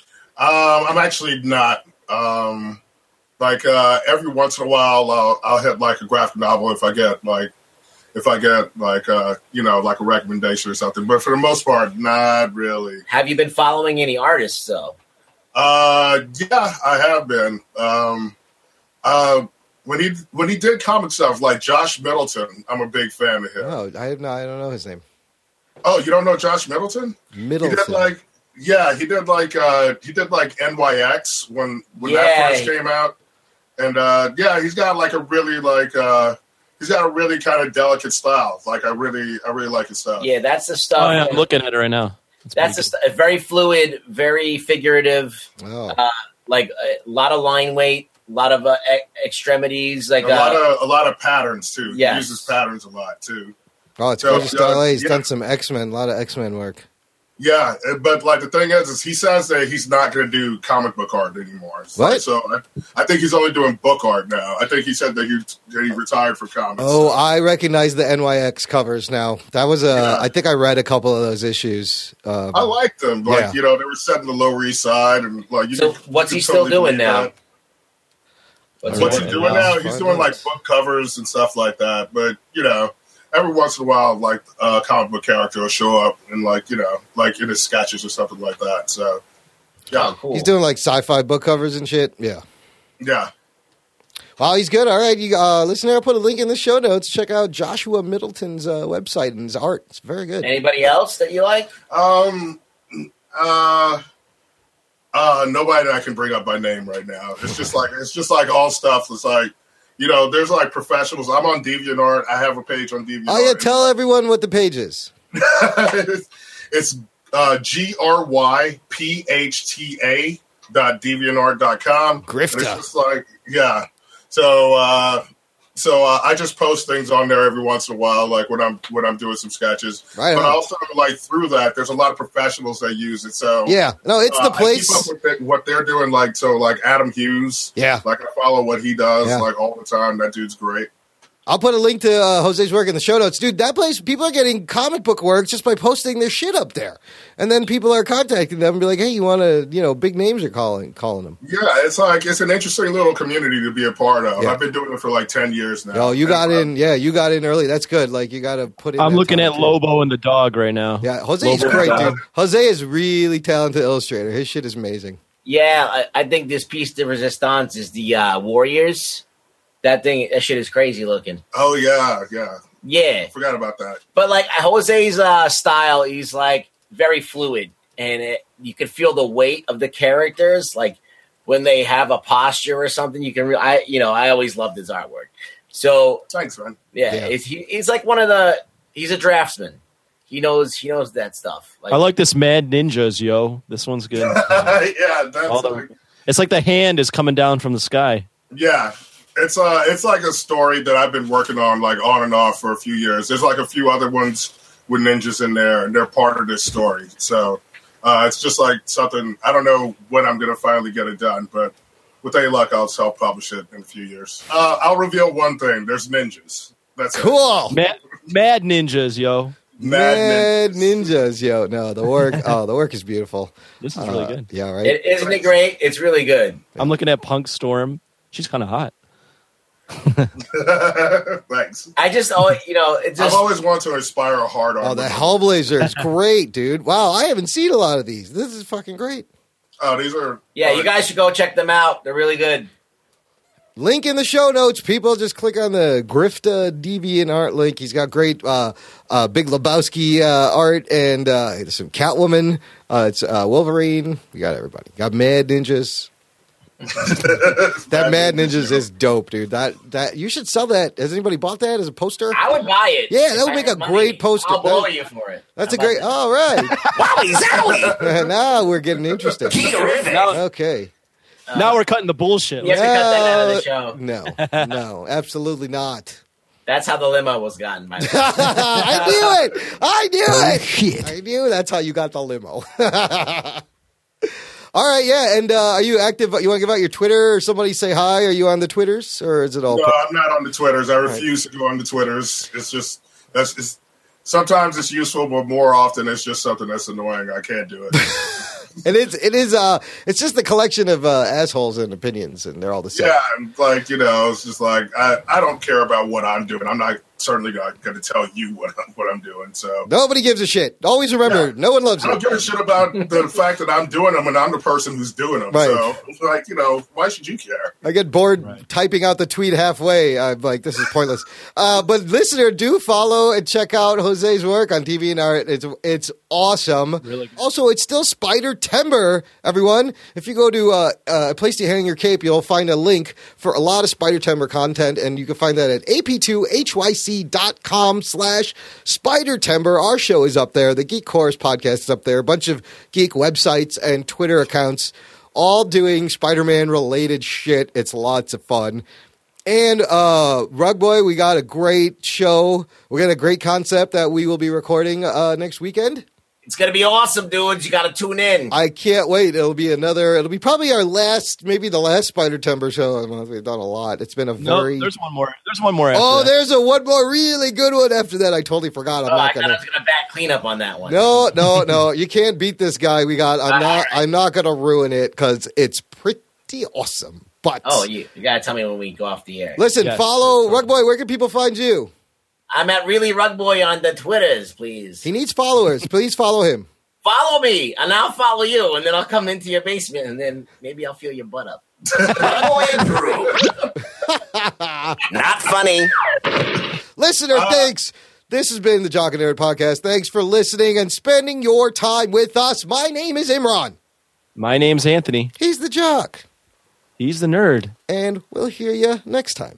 Um, I'm actually not. Um, like uh, every once in a while, I'll, I'll hit like a graphic novel if I get like if I get like uh, you know like a recommendation or something. But for the most part, not really. Have you been following any artists though? Uh, yeah, I have been. Um, uh, when he when he did comic stuff like Josh Middleton, I'm a big fan of him. No, I have no. I don't know his name. Oh, you don't know Josh Middleton? Middleton. He did like yeah, he did like uh, he did like N Y X when when Yeah. that first came out, and uh, yeah, he's got like a really like uh, he's got a really kind of delicate style. Like I really I really like his style. Yeah, that's the stuff. Oh, yeah, I'm looking at it right now. It's That's pretty a, st- very fluid, very figurative. Oh. Uh, like a lot of line weight, a lot of uh, e- extremities. Like a lot uh, of a lot of patterns too. Yes. He uses patterns a lot too. Oh, it's So, Curtis style. uh, He's yeah. done some X-Men, a lot of X-Men work. Yeah, but like the thing is, is he says that he's not going to do comic book art anymore. So, What? So I, I think he's only doing book art now. I think he said that he that he retired from comics. Oh, I recognize the N Y X covers now. That was a. Yeah. I think I read a couple of those issues. Um, I liked them. Like Yeah. you know, they were set in the Lower East Side, and like you. So could- what's you he could still totally doing believe now? that. what's What's he he doing? doing Wow, now? He's five doing like minutes. book covers and stuff like that. But you know, every once in a while, like a comic book character will show up and like you know, like in his sketches or something like that. So yeah, Oh, cool. He's doing like sci-fi book covers and shit. Yeah. yeah. Wow, he's good. All right, you uh, listener, I'll put a link in the show notes. Check out Joshua Middleton's uh, website and his art. It's very good. Anybody else that you like? Um. Uh. Uh. Nobody that I can bring up by name right now. It's just like it's just like all stuff. It's like you know, there's like professionals. I'm on DeviantArt. I have a page on DeviantArt. Oh yeah, tell everyone what the page is. it's it's uh, G R Y P H T A dot deviantart dot com. Grifta. And it's just like yeah. So uh, so uh, I just post things on there every once in a while, like when I'm when I'm doing some sketches. Right But on. also like through that, there's a lot of professionals that use it. So Yeah, no, it's uh, the place. I keep up with it, what they're doing. Like so, like Adam Hughes. Yeah. Like I follow what he does Yeah. like all the time. That dude's great. I'll put a link to uh, Jose's work in the show notes. Dude, that place, people are getting comic book work just by posting their shit up there. And then people are contacting them and be like, hey, you want to, you know, big names are calling calling them. Yeah, it's like it's an interesting little community to be a part of. Yeah. I've been doing it for like ten years now. Oh, you got And, uh, in. Yeah, you got in early. That's good. Like, you got to put in. I'm that looking time, at too. Lobo and the dog right now. Yeah, Jose's Lobo. great, dude. Jose is really talented illustrator. His shit is amazing. Yeah, I, I think this piece de resistance is the uh, Warriors. That thing, that shit is crazy looking. Oh yeah, yeah. Yeah, Forgot about that. but like Jose's uh, style, he's like very fluid, and it, you can feel the weight of the characters. Like when they have a posture or something, you can. Re- I, you know, I always loved his artwork. So Thanks, man. yeah, Yeah. It's, he, he's like one of the. He's a draftsman. he knows he knows that stuff. Like, I like this Mad Ninjas, yo. This one's good. yeah, that's All the- like, It's like the hand is coming down from the sky. yeah. It's uh, it's like a story that I've been working on, like on and off for a few years. There's like a few other ones with ninjas in there, and they're part of this story. So uh, it's just like something. I don't know when I'm going to finally get it done, but with any luck, I'll self-publish it in a few years. Uh, I'll reveal one thing: there's ninjas. That's it. Cool. Mad, Mad Ninjas, yo. Mad ninjas, yo. No, the work. Oh, the work is beautiful. This is really Uh, good. Yeah, right. it, isn't it great? It's really good. I'm looking at Punk Storm. She's kind of hot. Thanks. I just always, you know, it I've just always wanted to inspire a hard Oh, on. the Hellblazer is great, dude. Wow, I haven't seen a lot of these. This is fucking great. Oh, these are. yeah. You guys should go check them out. They're really good. Link in the show notes, people. Just click on the Grifta Deviant art link. He's got great uh, uh, Big Lebowski uh, art and uh, some Catwoman. Uh, it's uh, Wolverine. We got everybody. Got Mad Ninjas. That Mad Ninjas is dope, dude. That that you should sell that. Has anybody bought that as a poster? I would buy it. Yeah, that If would I make had a money, great poster. I'll blow That- you for it. That's a How about great. that? All right. Wowie zowie. Now we're getting interested. Now, Okay. now we're cutting the bullshit. You have to cut that out of the show. No, no, absolutely not. That's how the limo was gotten. By the way. I knew it. I knew Oh, it. shit. I knew that's how you got the limo. All right, yeah. And uh, are you active? You want to give out your Twitter or somebody say hi? Are you on the Twitters or is it all? No, I'm not on the Twitters. I refuse to go on the Twitters. It's just that's it's sometimes it's useful, but more often it's just something that's annoying. I can't do it. And it's it is uh it's just a collection of uh, assholes and opinions, and they're all the same. Yeah, and like you know, it's just like I, I don't care about what I'm doing. I'm not certainly not going to tell you what I'm, what I'm doing. So Nobody gives a shit. Always remember, Yeah. no one loves I don't you. give a shit about the fact that I'm doing them, and I'm the person who's doing them. Right. So it's like you know, why should you care? I get bored typing out the tweet halfway. I'm like, this is pointless. Uh, but listener, do follow and check out Jose's work on T V and art. It's it's awesome. Really good. Also, it's still Spider Timber, everyone. If you go to uh, uh, a place to hang your cape, you'll find a link for a lot of Spider Timber content, and you can find that at a p two h y c dot com slash Spider Timber. Our show is up there. The Geek Chorus podcast is up there. A bunch of geek websites and Twitter accounts all doing Spider-Man related shit. It's lots of fun. And uh, Rug Boy, we got a great show. We got a great concept that we will be recording uh, next weekend. It's gonna be awesome, dudes. You got to tune in. I can't wait. It'll be another. It'll be probably our last, maybe the last Spider Timber show. I mean, we've done a lot. It's been a No, very. there's one more. There's one more. After oh, that. there's a one more really good one after that. I totally forgot. I'm Oh, I not thought gonna. I was gonna back cleanup on that one. No, no, no. You can't beat this guy. We got. I'm All not. right. I'm not gonna ruin it because it's pretty awesome. But Oh, you, you gotta tell me when we go off the air. listen, Yes, follow that's Rug Boy. Where can people find you? I'm at Really Rug Boy on the Twitters, please. He needs followers. Please follow him. Follow me, and I'll follow you, and then I'll come into your basement, and then maybe I'll feel your butt up. Rug Boy and Drew. Not funny. Listener, thanks. This has been the Jock and Nerd Podcast. Thanks for listening and spending your time with us. My name is Imran. My name's Anthony. He's the Jock. He's the nerd. And we'll hear you next time.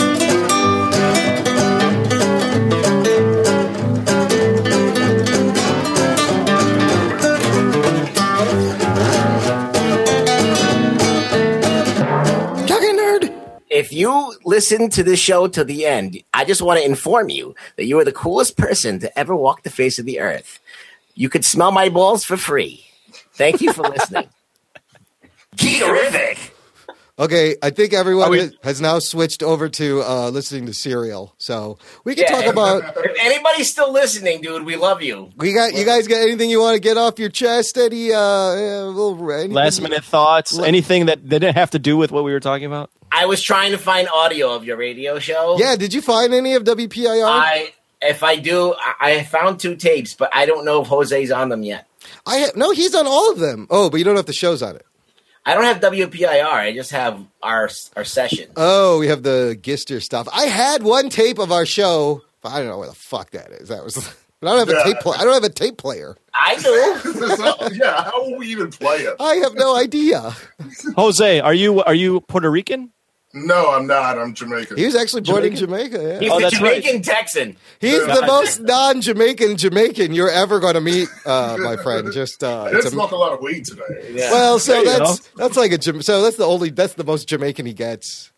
Jock and Nerd. If you listen to this show to the end, I just want to inform you that you are the coolest person to ever walk the face of the earth. You could smell my balls for free. Thank you for listening. Terrific. Okay, I think everyone Are we- has- has now switched over to uh, listening to Serial. So we can Yeah, talk if- about. If anybody's still listening, dude, we love you. We got you guys. Got anything you want to get off your chest? Any uh, uh little anything- Last minute thoughts. Anything that, that didn't have to do with what we were talking about? I was trying to find audio of your radio show. Yeah, did you find any of W P I R? I if I do, I, I found two tapes, but I don't know if Jose's on them yet. I ha- no, he's on all of them. Oh, but you don't have the shows on it. I don't have W P I R. I just have our our session. Oh, we have the Gister stuff. I had one tape of our show, but I don't know where the fuck that is. That was. But I don't have a Yeah. tape. Pl- I don't have a tape player. I do. Yeah, how will we even play it? I have no idea. Jose, are you are you Puerto Rican? No, I'm not. I'm Jamaican. He was actually born in Jamaica. Yeah. He's Oh, the that's right. Jamaican Texan. He's Yeah. the most non-Jamaican Jamaican you're ever going to meet, uh, my friend. Just I uh, didn't it's a, smoke a lot of weed today. Yeah. well, so There you that's that's like a Jam- so that's the only that's the most Jamaican he gets.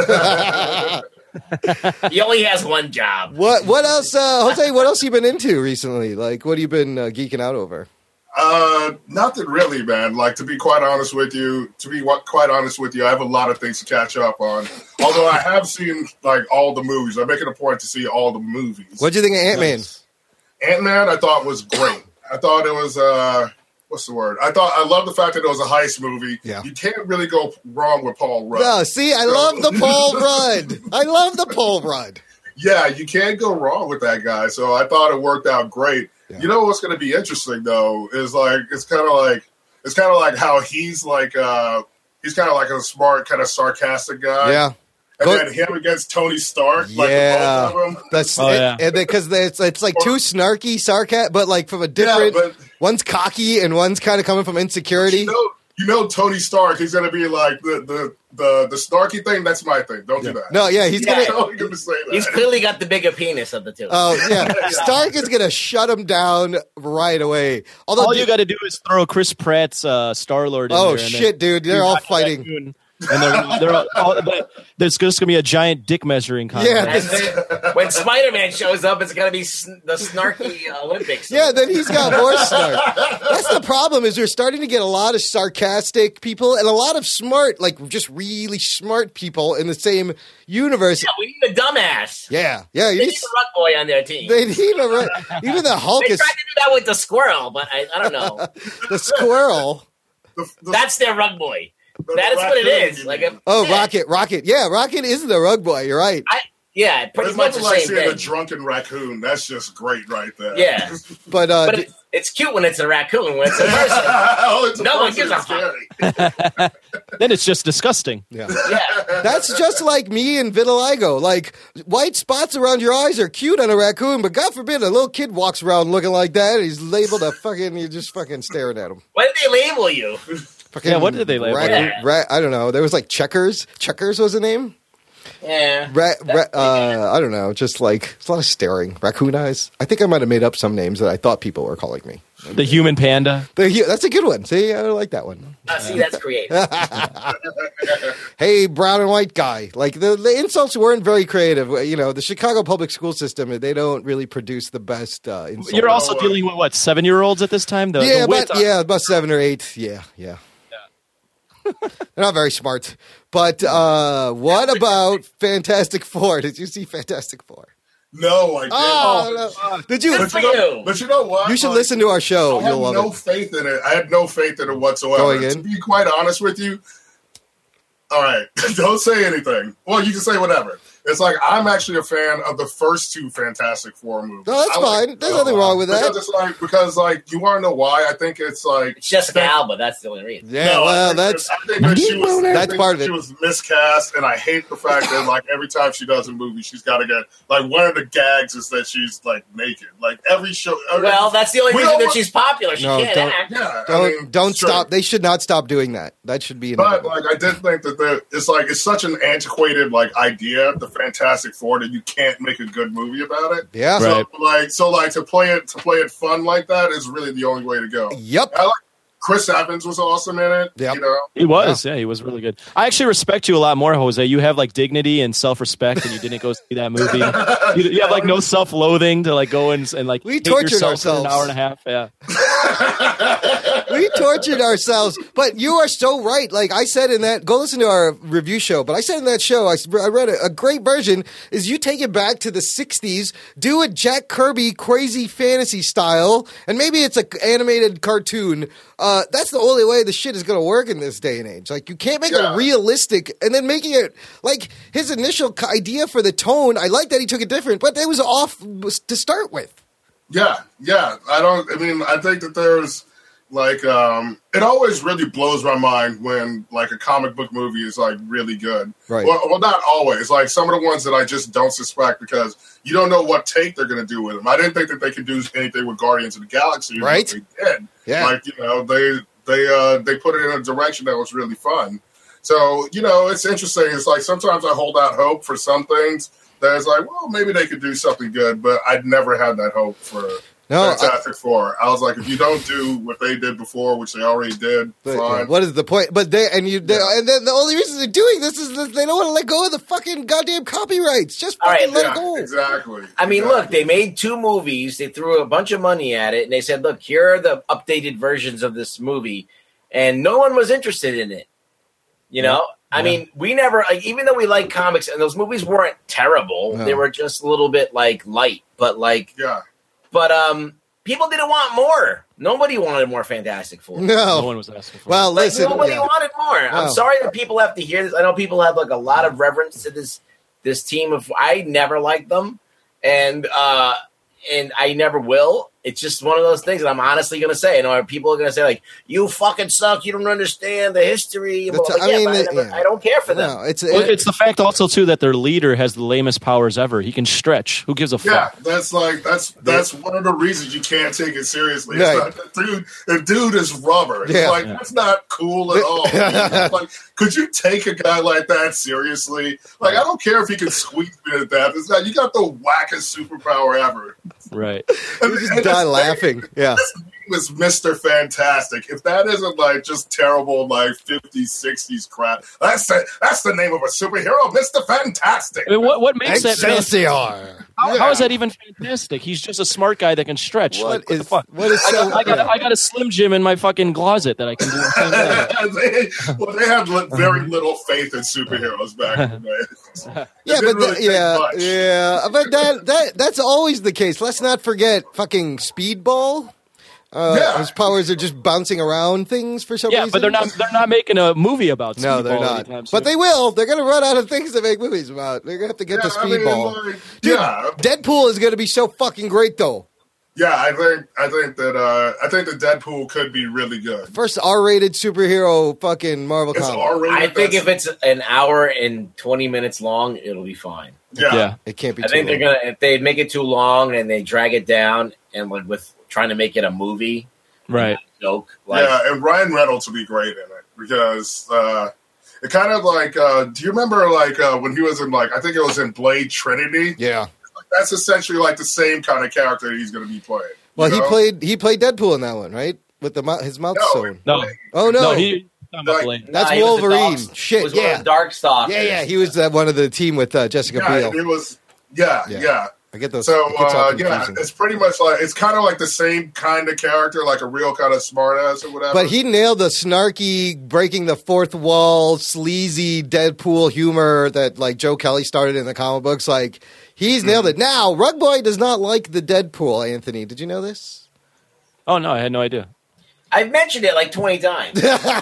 He only has one job. What what else, uh, Jose? What else you been into recently? Like, what have you been uh, geeking out over? Uh, nothing really, man. Like, to be quite honest with you, to be what, quite honest with you, I have a lot of things to catch up on. Although I have seen like all the movies. I'm making a point to see all the movies. What do you think of Ant Man? Ant-Man, I thought was great. I thought it was uh, what's the word? I thought I love the fact that it was a heist movie. Yeah. You can't really go wrong with Paul Rudd. No, see, I love the Paul Rudd. I love the Paul Rudd. Yeah, you can't go wrong with that guy. So I thought it worked out great. Yeah. You know what's going to be interesting though is like it's kind of like it's kind of like how he's like uh he's kind of like a smart kind of sarcastic guy. Yeah. And Go- then him against Tony Stark, like Yeah. the both of them. That's Oh, it, yeah. and because it's it's like two snarky sarcasm, but like from a different. Yeah, but one's cocky and one's kind of coming from insecurity. you know, you know Tony Stark, he's going to be like the the the the snarky thing. That's my thing. Don't do that. No, yeah, he's Yeah. I'm gonna. totally going to say that. He's clearly got the bigger penis of the two. Oh yeah, Stark is gonna shut him down right away. Although, All you got to do is throw Chris Pratt's uh, Star Lord in oh there. and then shit, dude, they're you all knock that fighting. goon, And they're, they're all, all, but there's just going to be a giant dick measuring contest. Yeah. And then when Spider-Man shows up, it's going to be sn- the snarky Olympics. Yeah, then he's got more snark. That's the problem is we're starting to get a lot of sarcastic people and a lot of smart, like just really smart people in the same universe. Yeah, we need a dumbass. Yeah, yeah. You They need, need a rug boy on their team. they need a right. Even the Hulk They is tried to do that with the squirrel, but I, I don't know. the squirrel. The- the- That's their rug boy. the That is what it raccoon, is. you Like, mean. a, Oh, yeah, Rocket, Rocket. Yeah, Rocket is the rug boy. You're right. I, yeah, pretty There's much nothing the like same seeing a thing. drunken raccoon. That's just great right there. Yeah, But uh, but it's, it's cute when it's a raccoon. When it's a person, oh, it's a No one person, gives a it's fuck. scary. Then it's just disgusting. yeah. yeah. That's just like me and vitiligo. Like white spots around your eyes are cute on a raccoon, but God forbid a little kid walks around looking like that. And he's labeled a fucking. You're just fucking staring at him. Why did they label you? Fucking Yeah, what did they label raccoon- it? ra- I don't know. There was like Checkers. Checkers was the name. Yeah, Ra- ra- uh, I don't know. Just like it's a lot of staring. Raccoon eyes. I think I might have made up some names that I thought people were calling me. The human panda. But yeah, that's a good one. See, I like that one. uh, see, that's creative. Hey, brown and white guy. Like the, the insults weren't very creative. You know, the Chicago public school system, they don't really produce the best uh, insults. You're also uh, dealing with what seven year olds at this time. The, yeah, the about, wit- yeah, about seven or eight. Yeah, yeah. They're not very smart. But uh, what about Fantastic Four? Did you see Fantastic Four? No, I didn't. Oh, no. Did you? Good But for you, know, you. but you know what? You should Like, listen to our show. I had You'll love no it. faith in it. I had no faith in it whatsoever. Going in? To be quite honest with you, all right, don't say anything. Well, you can say whatever. It's like I'm actually a fan of the first two Fantastic Four movies. No, that's I like fine. There's them. nothing wrong with that. Because it's like because like you want to know why? I think it's like It's Jessica Alba. That's the only reason. Yeah, No, I well, think that's that- I think that she was, I That's think part of she it. was miscast, and I hate the fact that like every time she does a movie, she's got to get like one of the gags is that she's like naked. Like every show. Every, Well, that's the only We reason don't that want- she's popular. She No, can't don't- act. yeah, don't I mean, don't sure. stop. They should not stop doing that. That should be in. But the like I did think that there, it's like it's such an antiquated like idea, the Fantastic Four, that you can't make a good movie about it. yeah. Right. So like so like to play it to play it fun like that is really the only way to go. Yep. I like Chris Evans was awesome in it. Yep. You know. He was, yeah, he was really good. I actually respect you a lot more, Jose. You have like dignity and self respect, and you didn't go see that movie. You, you have like no self loathing to like go and, and like We hate tortured yourself for ourselves. an hour and a half. Yeah, We tortured ourselves, but you are so right. Like I said in that, go listen to our review show. But I said in that show, I, I read a, a great version is you take it back to the sixties, do a Jack Kirby crazy fantasy style, and maybe it's an animated cartoon. Uh, that's the only way the shit is going to work in this day and age. Like you can't make Yeah. it realistic, and then making it like his initial c- idea for the tone. I like that he took it different, but it was off to start with. Yeah, yeah. I don't. I mean, I think that there's like um, it always really blows my mind when like a comic book movie is like really good. Right. Well, well, not always. Like some of the ones that I just don't suspect because you don't know what take they're going to do with them. I didn't think that they could do anything with Guardians of the Galaxy. but Right. They did. Yeah. Like you know, they they uh, they put it in a direction that was really fun. So, you know, it's interesting. It's like sometimes I hold out hope for some things that it's like, well, maybe they could do something good, but I'd never had that hope for No, Fantastic Four. I was like, if you don't do what they did before, which they already did, But, fine. what is the point? But they and you they, Yeah. and then the only reason they're doing this is that they don't want to let go of the fucking goddamn copyrights. Just All fucking right, let Yeah, it go. exactly. I mean, exactly. look, they made two movies. They threw a bunch of money at it, and they said, "Look, here are the updated versions of this movie," and no one was interested in it. You know, I mean, we never, like, even though we like comics, and those movies weren't terrible, No. they were just a little bit like light, but like, Yeah. but um, people didn't want more. Nobody wanted more Fantastic Four. No No. one was asking for. Well, it. Like, listen. nobody yeah. wanted more. Wow. I'm sorry that people have to hear this. I know people have like a lot of reverence to this this team of. I never liked them, and uh, and I never will. It's just one of those things that I'm honestly going to say. You know, people are going to say like, "You fucking suck. You don't understand the history." The Well, t- like, I yeah, mean, but I, the- never- yeah. I don't care for them. No, it's Well, it, it's the fact also too that their leader has the lamest powers ever. He can stretch. Who gives a Yeah, fuck? that's like that's that's one of the reasons you can't take it seriously. It's Right. not, the dude, the dude is rubber. It's Yeah. like Yeah. that's not cool at all. Like, could you take a guy like that seriously? Like, I don't care if he can squeeze me to death. It's not. You got the wackest superpower ever. Right. And, you just and die his laughing. Yeah. name is Mister Fantastic. If that isn't like just terrible, like fifties, sixties crap, that's the, that's the name of a superhero, Mister Fantastic. I mean, what what makes that? Excelsior. How, how is that even fantastic? He's just a smart guy that can stretch. What like, what is the fuck? what is I so? got, I, got, I got a Slim Jim in my fucking closet that I can do the same thing. they, well, they had li- very little faith in superheroes back in the day. Yeah, It but didn't really the- take yeah, much. yeah, but that that that's always the case. Let's not forget fucking Speedball. Uh, Yeah. His powers are just bouncing around things for some Yeah, reason. but they're not. They're not making a movie about. No, they're Speedball not. anytime But soon. they will. They're going to run out of things to make movies about. They're going to have to get Yeah, to I mean, Speedball. like, Dude, yeah, Deadpool is going to be so fucking great, though. yeah. I think I think that uh, I think that Deadpool could be really good. First R-rated superhero fucking Marvel It's comic. R-rated. I think that's- if it's an hour and twenty minutes long, it'll be fine. yeah, Yeah. It can't be. I too think they're long. gonna if they make it too long and they drag it down and like with trying to make it a movie, Right. joke. Like, yeah, and Ryan Reynolds will be great in it because uh, it kind of like. Uh, do you remember like uh, when he was in like I think it was in Blade Trinity? Yeah. That's essentially like the same kind of character he's going to be playing. Well, you he know? played he played Deadpool in that one, right? With the mou- his mouth No, sewn. No. Oh no. No. He. I'm not Like- playing. That's he was the Wolverine. Dark- Shit, was one of yeah. the Darkstalkers. Yeah, yeah. He was uh, one of the team with uh, Jessica Yeah, Biel. and it was. Yeah, Yeah. yeah. I get those. So it gets all uh, yeah, confusing. it's pretty much like it's kind of like the same kind of character, like a real kind of smartass or whatever. But he nailed the snarky, breaking the fourth wall, sleazy Deadpool humor that like Joe Kelly started in the comic books. Like he's nailed it. Now, Rug Boy does not like the Deadpool. Anthony, did you know this? Oh no, I had no idea. I've mentioned it like twenty times.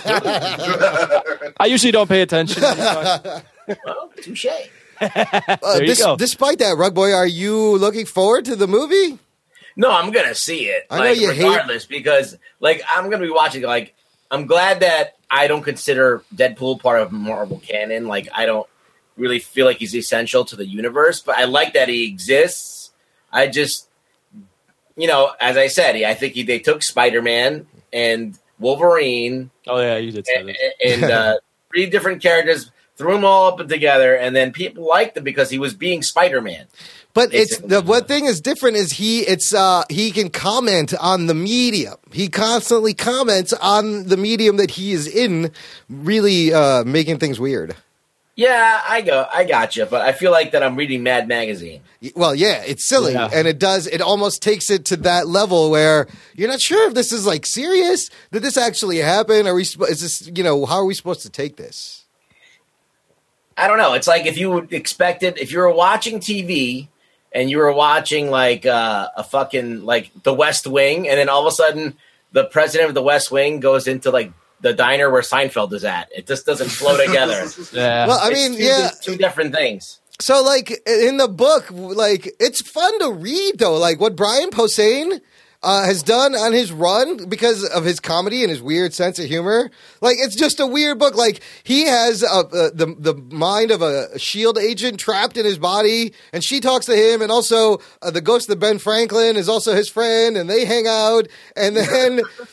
I usually don't pay attention. when you talk. Well, touche. Uh, There you dis- go. Despite that, Rug Boy, are you looking forward to the movie? No, I'm gonna see it. I know like, you hate- regardless, because like I'm gonna be watching. Like I'm glad that I don't consider Deadpool part of Marvel canon. Like I don't really feel like he's essential to the universe, but I like that he exists. I just, you know, as I said, I think he, they took Spider-Man and Wolverine Oh yeah, you did say and, this. and uh, three different characters, threw them all up together, and then people liked him because he was being Spider-Man. But it's Basically. the one thing is different is he it's uh he can comment on the medium. He constantly comments on the medium that he is in, really uh making things weird. Yeah, I go, I got you, but I feel like that I'm reading Mad Magazine. Well, yeah, it's silly, Yeah. and it does. It almost takes it to that level where you're not sure if this is like serious. Did this actually happen? Are we? sp- Is this? You know, how are we supposed to take this? I don't know. It's like if you would expect it, if you were watching T V and you were watching like uh, a fucking like The West Wing, and then all of a sudden the president of the West Wing goes into like the diner where Seinfeld is at. It just doesn't flow together. Yeah. Well, I It's mean, two, yeah. two different things. So, like in the book, like it's fun to read though. Like what Brian Posehn uh, has done on his run because of his comedy and his weird sense of humor. Like it's just a weird book. Like he has uh, uh, the the mind of a SHIELD agent trapped in his body, and she talks to him, and also uh, the ghost of Ben Franklin is also his friend, and they hang out, and then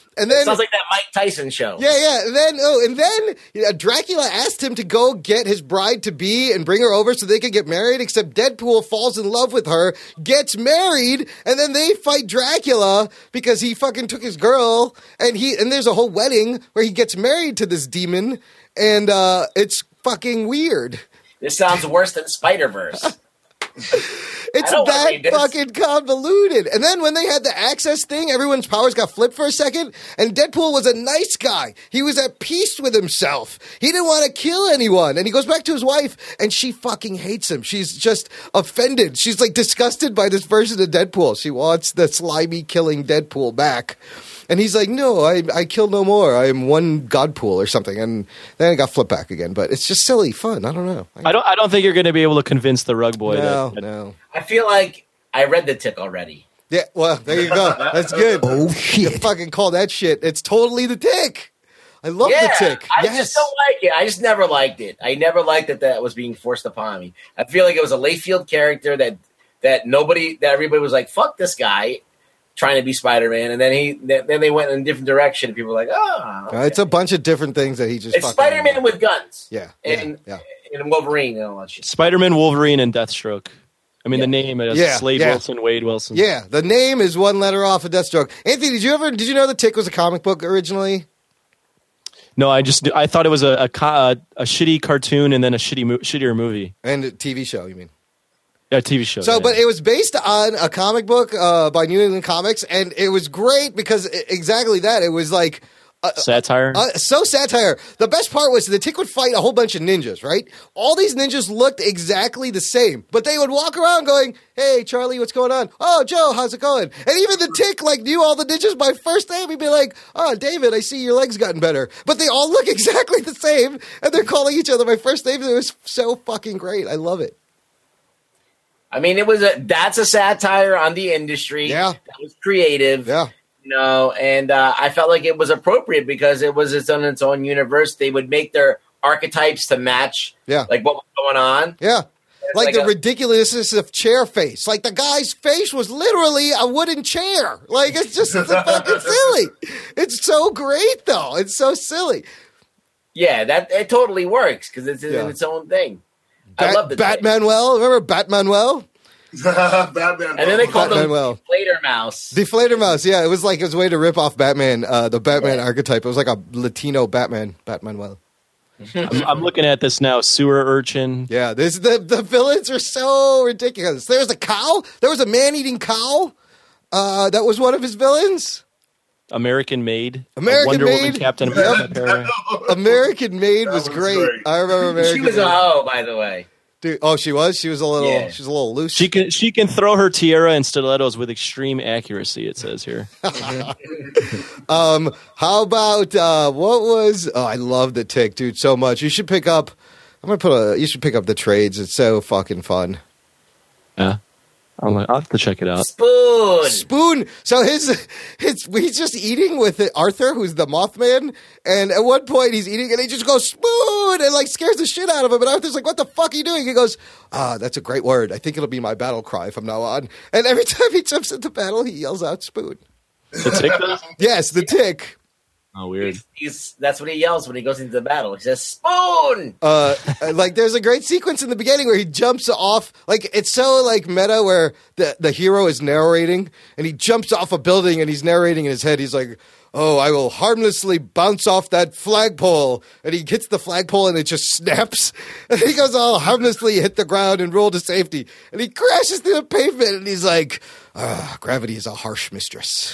And then Sounds like that Mike Tyson show. Yeah, yeah. And then, oh, and then you know, Dracula asked him to go get his bride to be and bring her over so they could get married. Except Deadpool falls in love with her, gets married, and then they fight Dracula because he fucking took his girl. And he and there's a whole wedding where he gets married to this demon, and uh, it's fucking weird. This sounds worse than Spider-Verse. It's that fucking convoluted. And then when they had the access thing, everyone's powers got flipped for a second. And Deadpool was a nice guy. He was at peace with himself. He didn't want to kill anyone. And he goes back to his wife, and she fucking hates him. She's just offended. She's like disgusted by this version of Deadpool. She wants the slimy killing Deadpool back. And he's like, no, I I kill no more. I am one Godpool or something. And then it got flipped back again. But it's just silly fun. I don't know. I don't I don't think you're going to be able to convince the rug boy. No, that, no. I feel like I read The Tick already. Yeah, well, there you go. That's good. Oh, You shit. fucking call that shit. It's totally The Tick. I love Yeah, The Tick. I yes. just don't like it. I just never liked it. I never liked that that was being forced upon me. I feel like it was a Layfield character that that nobody, that everybody was like, fuck this guy, trying to be Spider-Man, and then he then they went in a different direction. And people were like, oh, okay. Uh, It's a bunch of different things that he just It's fucking... Spider-Man with guns. Yeah, and yeah, and Wolverine and all that shit. Spider-Man, Wolverine, and Deathstroke. I mean, Yeah. the name is Yeah, Slade yeah. Wilson, Wade Wilson. Yeah, the name is one letter off of Deathstroke. Anthony, did you ever... Did you know The Tick was a comic book originally? No, I just I thought it was a a, co- a, a shitty cartoon and then a shitty mo- shittier movie. And a T V show, you mean? Yeah, T V show. So, yeah. but it was based on a comic book uh, by New England Comics, and it was great because i- exactly that. It was like... satire. Uh, so satire. The best part was the Tick would fight a whole bunch of ninjas, right? All these ninjas looked exactly the same, but they would walk around going, "Hey, Charlie, what's going on? Oh, Joe, how's it going?" And even the Tick like knew all the ninjas by first name. He'd be like, "Oh, David, I see your legs gotten better." But they all look exactly the same, and they're calling each other by first names. It was so fucking great. I love it. I mean, it was a that's a satire on the industry. Yeah. That was creative. Yeah. You know, and uh, I felt like it was appropriate because it was its own its own universe. They would make their archetypes to match, Yeah. like what was going on. Yeah. Like, like the a- ridiculousness of chair face. Like the guy's face was literally a wooden chair. Like it's just it's fucking silly. It's so great though. It's so silly. Yeah, that it totally works because it's Yeah. in its own thing. I Bat- love the Batmanuel. Remember Batmanuel? Batman. And then they called him Batmanuel. Deflator Mouse. Deflator Mouse. Yeah, it was like it was a way to rip off Batman, uh, the Batman archetype. It was like a Latino Batman. Batmanuel. I'm, I'm looking at this now. Sewer urchin. Yeah, this the the villains are so ridiculous. There was a cow. There was a man eating cow. Uh, that was one of his villains. American Made. American Wonder Made. Woman, Captain America. American Made That was, was great. great. I remember American She was Made. a hoe, by the way. Dude, oh, she was. She was a little. Yeah. She was a little loose. She can she can throw her tiara and stilettos with extreme accuracy. It says here. Um, how about uh, what was? Oh, I love the Tick, dude, so much. You should pick up. I'm gonna put a. You should pick up the trades. It's so fucking fun. Yeah, I'm like, I'll have to check it out. Spoon. Spoon. So his, his, he's just eating with Arthur, who's the Mothman, and at one point he's eating and he just goes spoon and like scares the shit out of him. And Arthur's like, "What the fuck are you doing?" He goes, "Ah, that's a great word. I think it'll be my battle cry from now on." And every time he jumps into battle, he yells out spoon. The Tick does? Yes, the Tick. Oh, weird. He's, he's, that's what he yells when he goes into the battle. He says, "Spoon." Uh, like there's a great sequence in the beginning where he jumps off, like it's so like meta where the the hero is narrating and he jumps off a building and he's narrating in his head. He's like, "Oh, I will harmlessly bounce off that flagpole," and he hits the flagpole and it just snaps. And he goes, "I'll harmlessly hit the ground and roll to safety," and he crashes through the pavement and he's like, ah, "Gravity is a harsh mistress."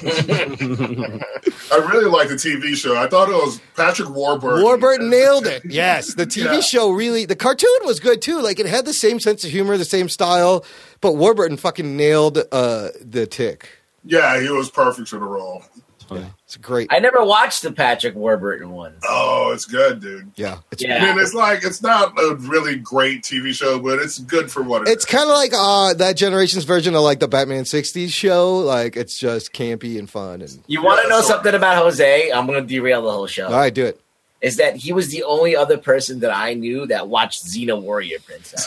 I really like the T V show. I thought it was Patrick Warburton. Warburton nailed it. Yes, the T V Yeah. show really. The cartoon was good too. Like it had the same sense of humor, the same style, but Warburton fucking nailed uh, the Tick. Yeah, he was perfect for the role. It's great. I never watched the Patrick Warburton ones. Oh, it's good, dude. Yeah, it's Yeah. I mean, it's like it's not a really great T V show, but it's good for what it it's is. kind of like uh, that generation's version of like the Batman sixties show. Like it's just campy and fun. And You want to Yeah, know so- something about Jose? I'm going to derail the whole show. all right, do it. is that he was the only other person that I knew that watched Xena Warrior Princess.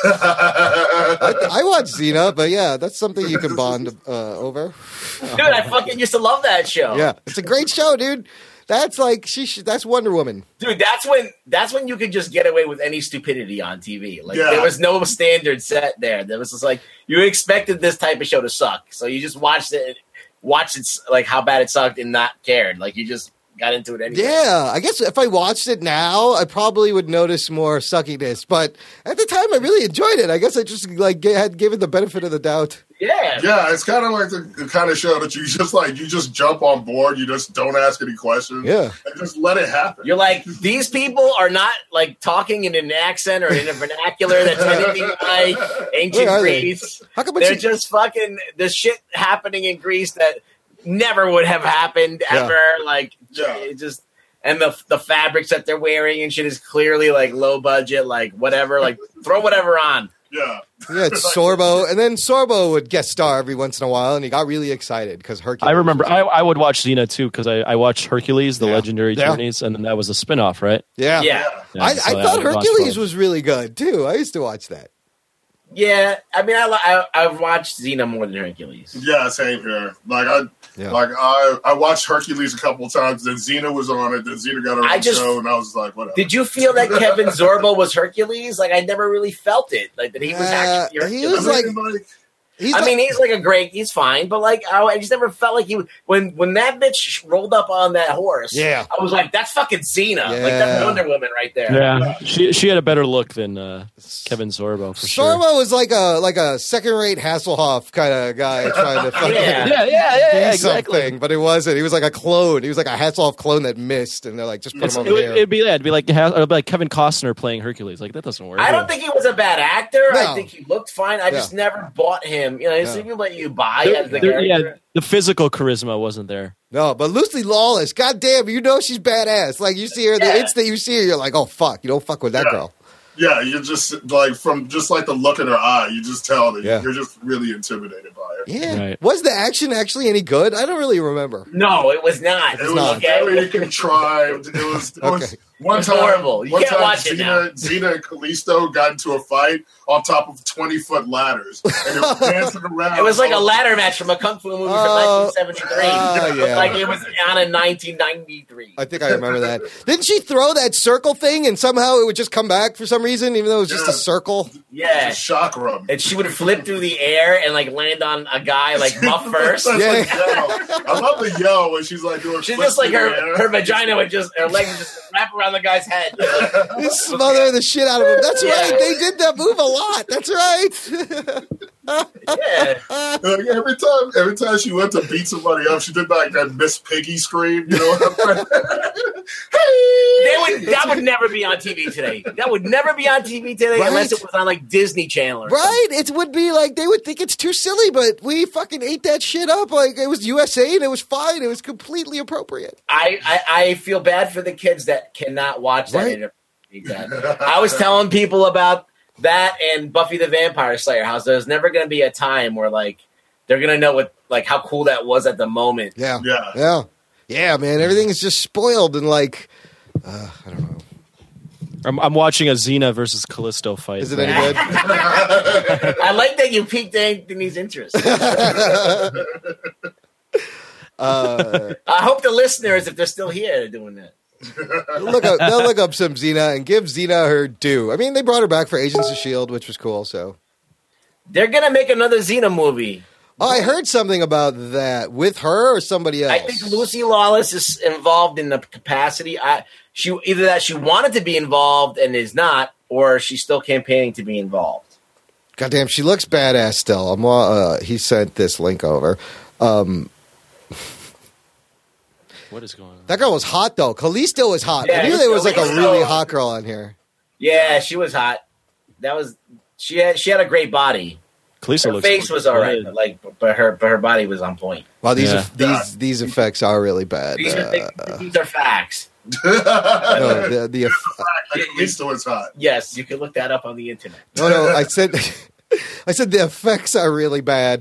I, I watch Xena, but yeah, that's something you can bond uh, over. Dude, I fucking used to love that show. Yeah, it's a great show, dude. That's like she. Sh- that's Wonder Woman. Dude, that's when that's when you could just get away with any stupidity on T V. Like Yeah. there was no standard set there. There was just like you expected this type of show to suck, so you just watched it, watched it like how bad it sucked, and not cared. Like you just got into it anyway. Yeah, I guess if I watched it now, I probably would notice more suckiness. But at the time, I really enjoyed it. I guess I just like g- had given the benefit of the doubt. Yeah. Yeah, it's kind of like the, the kind of show that you just like, you just jump on board, you just don't ask any questions, Yeah. and just let it happen. You're like, these people are not like talking in an accent or in a vernacular that's anything like ancient Where are they? Greece. How come They're it's just fucking the shit happening in Greece that never would have happened Yeah. ever. Like, Yeah. it just and the the fabrics that they're wearing and shit is clearly like low budget, like whatever. Like throw whatever on. Yeah. yeah, it's Sorbo, and then Sorbo would guest star every once in a while, and he got really excited because Hercules. I remember I, I would watch Xena too because I, I watched Hercules, the Yeah. Legendary Yeah. Journeys, and then that was a spinoff, right? Yeah, Yeah. Yeah, I, so I I thought would watch Hercules both. was really good too. I used to watch that. Yeah. I mean, I li- I I've watched Xena more than Hercules. Yeah, same here. Like I, Yeah. like I, I watched Hercules a couple times. Then Xena was on it. Then Xena got her I own just- show, and I was like, whatever. Did you feel that Kevin Sorbo was Hercules? Like I never really felt it. Like that he was Uh, actually he Hercules. was I like- mean, like, He's I like- mean, he's like a great. He's fine, but like I, I just never felt like he was when when that bitch rolled up on that horse. Yeah. I was like, that's fucking Xena. Like Yeah. that's Wonder Woman right there. Yeah, she she had a better look than uh, Kevin Sorbo for sure. Sorbo was like a like a second rate Hasselhoff kind of guy trying to fucking Yeah. Yeah, yeah, yeah, be yeah, exactly. something, but it wasn't. He was like a clone. He was like a Hasselhoff clone that missed, and they're like, just put It's, him it over would, there. it'd be yeah, it'd be like it'd be like Kevin Costner playing Hercules. Like that doesn't work. I don't think he was a bad actor. No. I think he looked fine. I just never bought him. You know, it's No. people that you buy There- as the there- yeah, character. the physical charisma wasn't there. No, but Lucy Lawless, goddamn, you know she's badass. Like you see her, the Yeah. instant you see her, you're like, oh fuck, you don't fuck with that Yeah. girl. yeah, you're just like from just like the look in her eye, you just tell that Yeah. you're just really intimidated by her. Yeah. Right. Was the action actually any good? I don't really remember. No, it was not. It was not. very contrived. It was, it was Okay. one It's time. horrible. You one can't time watch it now. Xena, Xena and Kalisto got into a fight on top of twenty foot ladders, and they were dancing around. It was like a ladder match from a kung fu movie Oh, from nineteen seventy-three. oh, yeah. Like it was on in nineteen ninety-three. I think I remember that. Didn't she throw that circle thing and somehow it would just come back for some reason, even though it was just a Yeah. circle? Yeah. Just shock rum. And she would flip through the air and like land on a guy like buff first. That's Yeah. like yell. I love the yell when she's like doing. She's flips just like in the her air. her vagina would just her legs would just wrap around the guy's head. They smother the shit out of him. That's Yeah. right. They did that move a lot. That's right. Yeah. Like, every time, every time she went to beat somebody up, she did like that Miss Piggy scream. You know, They would that would never be on T V today. That would never be on T V today Right. unless it was on like Disney Channel or something. Right? It would be like they would think it's too silly, but we fucking ate that shit up. Like it was U S A and it was fine. It was completely appropriate. I, I, I feel bad for the kids that cannot watch that. Right. inter- that. I was telling people about that and Buffy the Vampire Slayer. How there's never going to be a time where like they're going to know what like how cool that was at the moment. Yeah. yeah. Yeah. Yeah, man. Everything is just spoiled and like, uh, I don't know. I'm, I'm watching a Xena versus Callisto fight. Is it any good? I like that you piqued Anthony's interest. uh, I hope the listeners, if they're still here, are doing that. look up, they'll look up some Xena and give Xena her due. I mean, they brought her back for Agents of S H I E L D, which was cool. So, They're gonna make another Xena movie. oh, I heard something about that with her or somebody else. I think Lucy Lawless is involved in the capacity. I she either that she wanted to be involved and is not, or she's still campaigning to be involved. Goddamn, she looks badass still. I'm, uh, he sent this link over. Um, What is going on? that girl was hot though. Kalisto was hot. Yeah, I knew there was like a Kalisto- really hot girl on here. Yeah, she was hot. That was she had she had a great body. Callisto Her looks face was all right, good. but like but her but her body was on point. Wow, these Yeah. these these effects are really bad. These are Uh, these are facts. no, the, the, Like, at least it was hot. Yes, you can look that up on the internet. no, no. I said, I said the effects are really bad.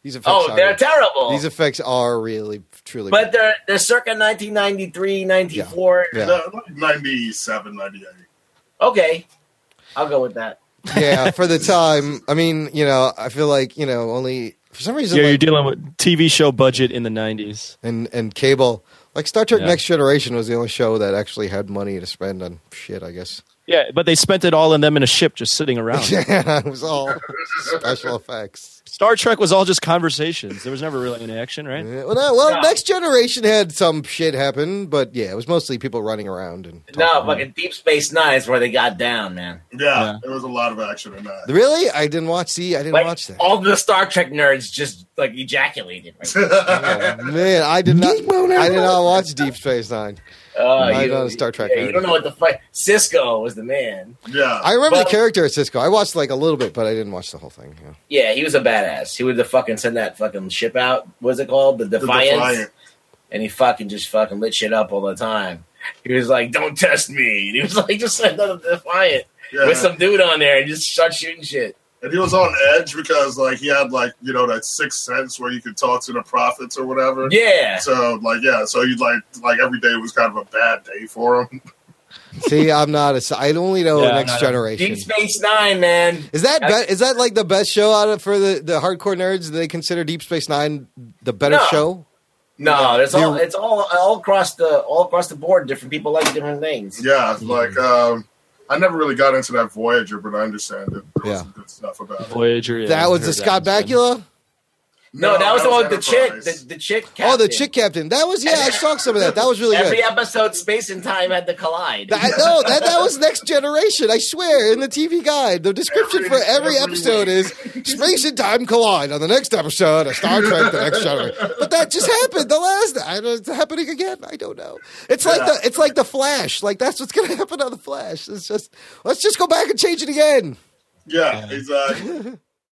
These effects Oh, are, they're terrible. These effects are really, truly but good. they're they're circa nineteen ninety-three, ninety-four. Yeah. Uh, like ninety-seven, ninety-eight. Okay, I'll go with that. Yeah, for the time. I mean, you know, I feel like, you know, only for some reason, Yeah, like, you're dealing with T V show budget in the nineties. and and cable, like Star Trek Yeah. Next Generation was the only show that actually had money to spend on shit, I guess. Yeah, but they spent it all in them in a ship just sitting around. Yeah, it was all special effects. Star Trek was all just conversations. There was never really any action, right? Yeah, well, no, well, No. Next Generation had some shit happen, but yeah, it was mostly people running around and No, talking. fucking Deep Space Nine is where they got down, man. Yeah, Yeah. there was a lot of action in that. Really? I didn't watch. See, I didn't Like, watch that. all the Star Trek nerds just like ejaculated. Right? Oh, man, I did not. I did not watch Deep Space Nine. Oh, I'm you, not a Star Trek yeah, nerd. you don't know what the fuck. Cisco was the man. Yeah. I remember But- the character at Cisco. I watched like a little bit, but I didn't watch the whole thing. Yeah. Yeah, he was a badass. He would the fucking send that fucking ship out. What's it called? The The Defiance. Defiant. And he fucking just fucking lit shit up all the time. He was like, "Don't test me." And he was like, just send out the Defiant Yeah. with some dude on there and just start shooting shit. And he was on edge because, like, he had, like, you know, that sixth sense where you could talk to the prophets or whatever. Yeah. So, like, yeah, so he like, like every day was kind of a bad day for him. See, I'm not a. I only know Yeah, I'm Next not a- Generation. Deep Space Nine, man. Is that That's- be, is that like the best show out of for the, the hardcore nerds? Do they consider Deep Space Nine the better No. show? No, it's all You're- it's all all across the all across the board. Different people like different things. Yeah, like, um, I never really got into that Voyager, but I understand that there was Yeah. some good stuff about it. Voyager. Yeah, that was I the heard Scott that was Bakula. No, that was the one with the chick, Enterprise. the, the chick. Oh, the captain. chick captain. That was yeah. I saw some of that. That was really Every good. episode, space and time had to collide. That, no, that, that was Next Generation. I swear, in the T V guide, the description for every Every- episode every is space and time collide on the next episode of Star Trek: The Next Generation. But that just happened the last. I don't, it's happening again. I don't know. It's like Yeah. the it's like the Flash. Like that's what's going to happen on the Flash. It's just let's just go back and change it again. Yeah, exactly.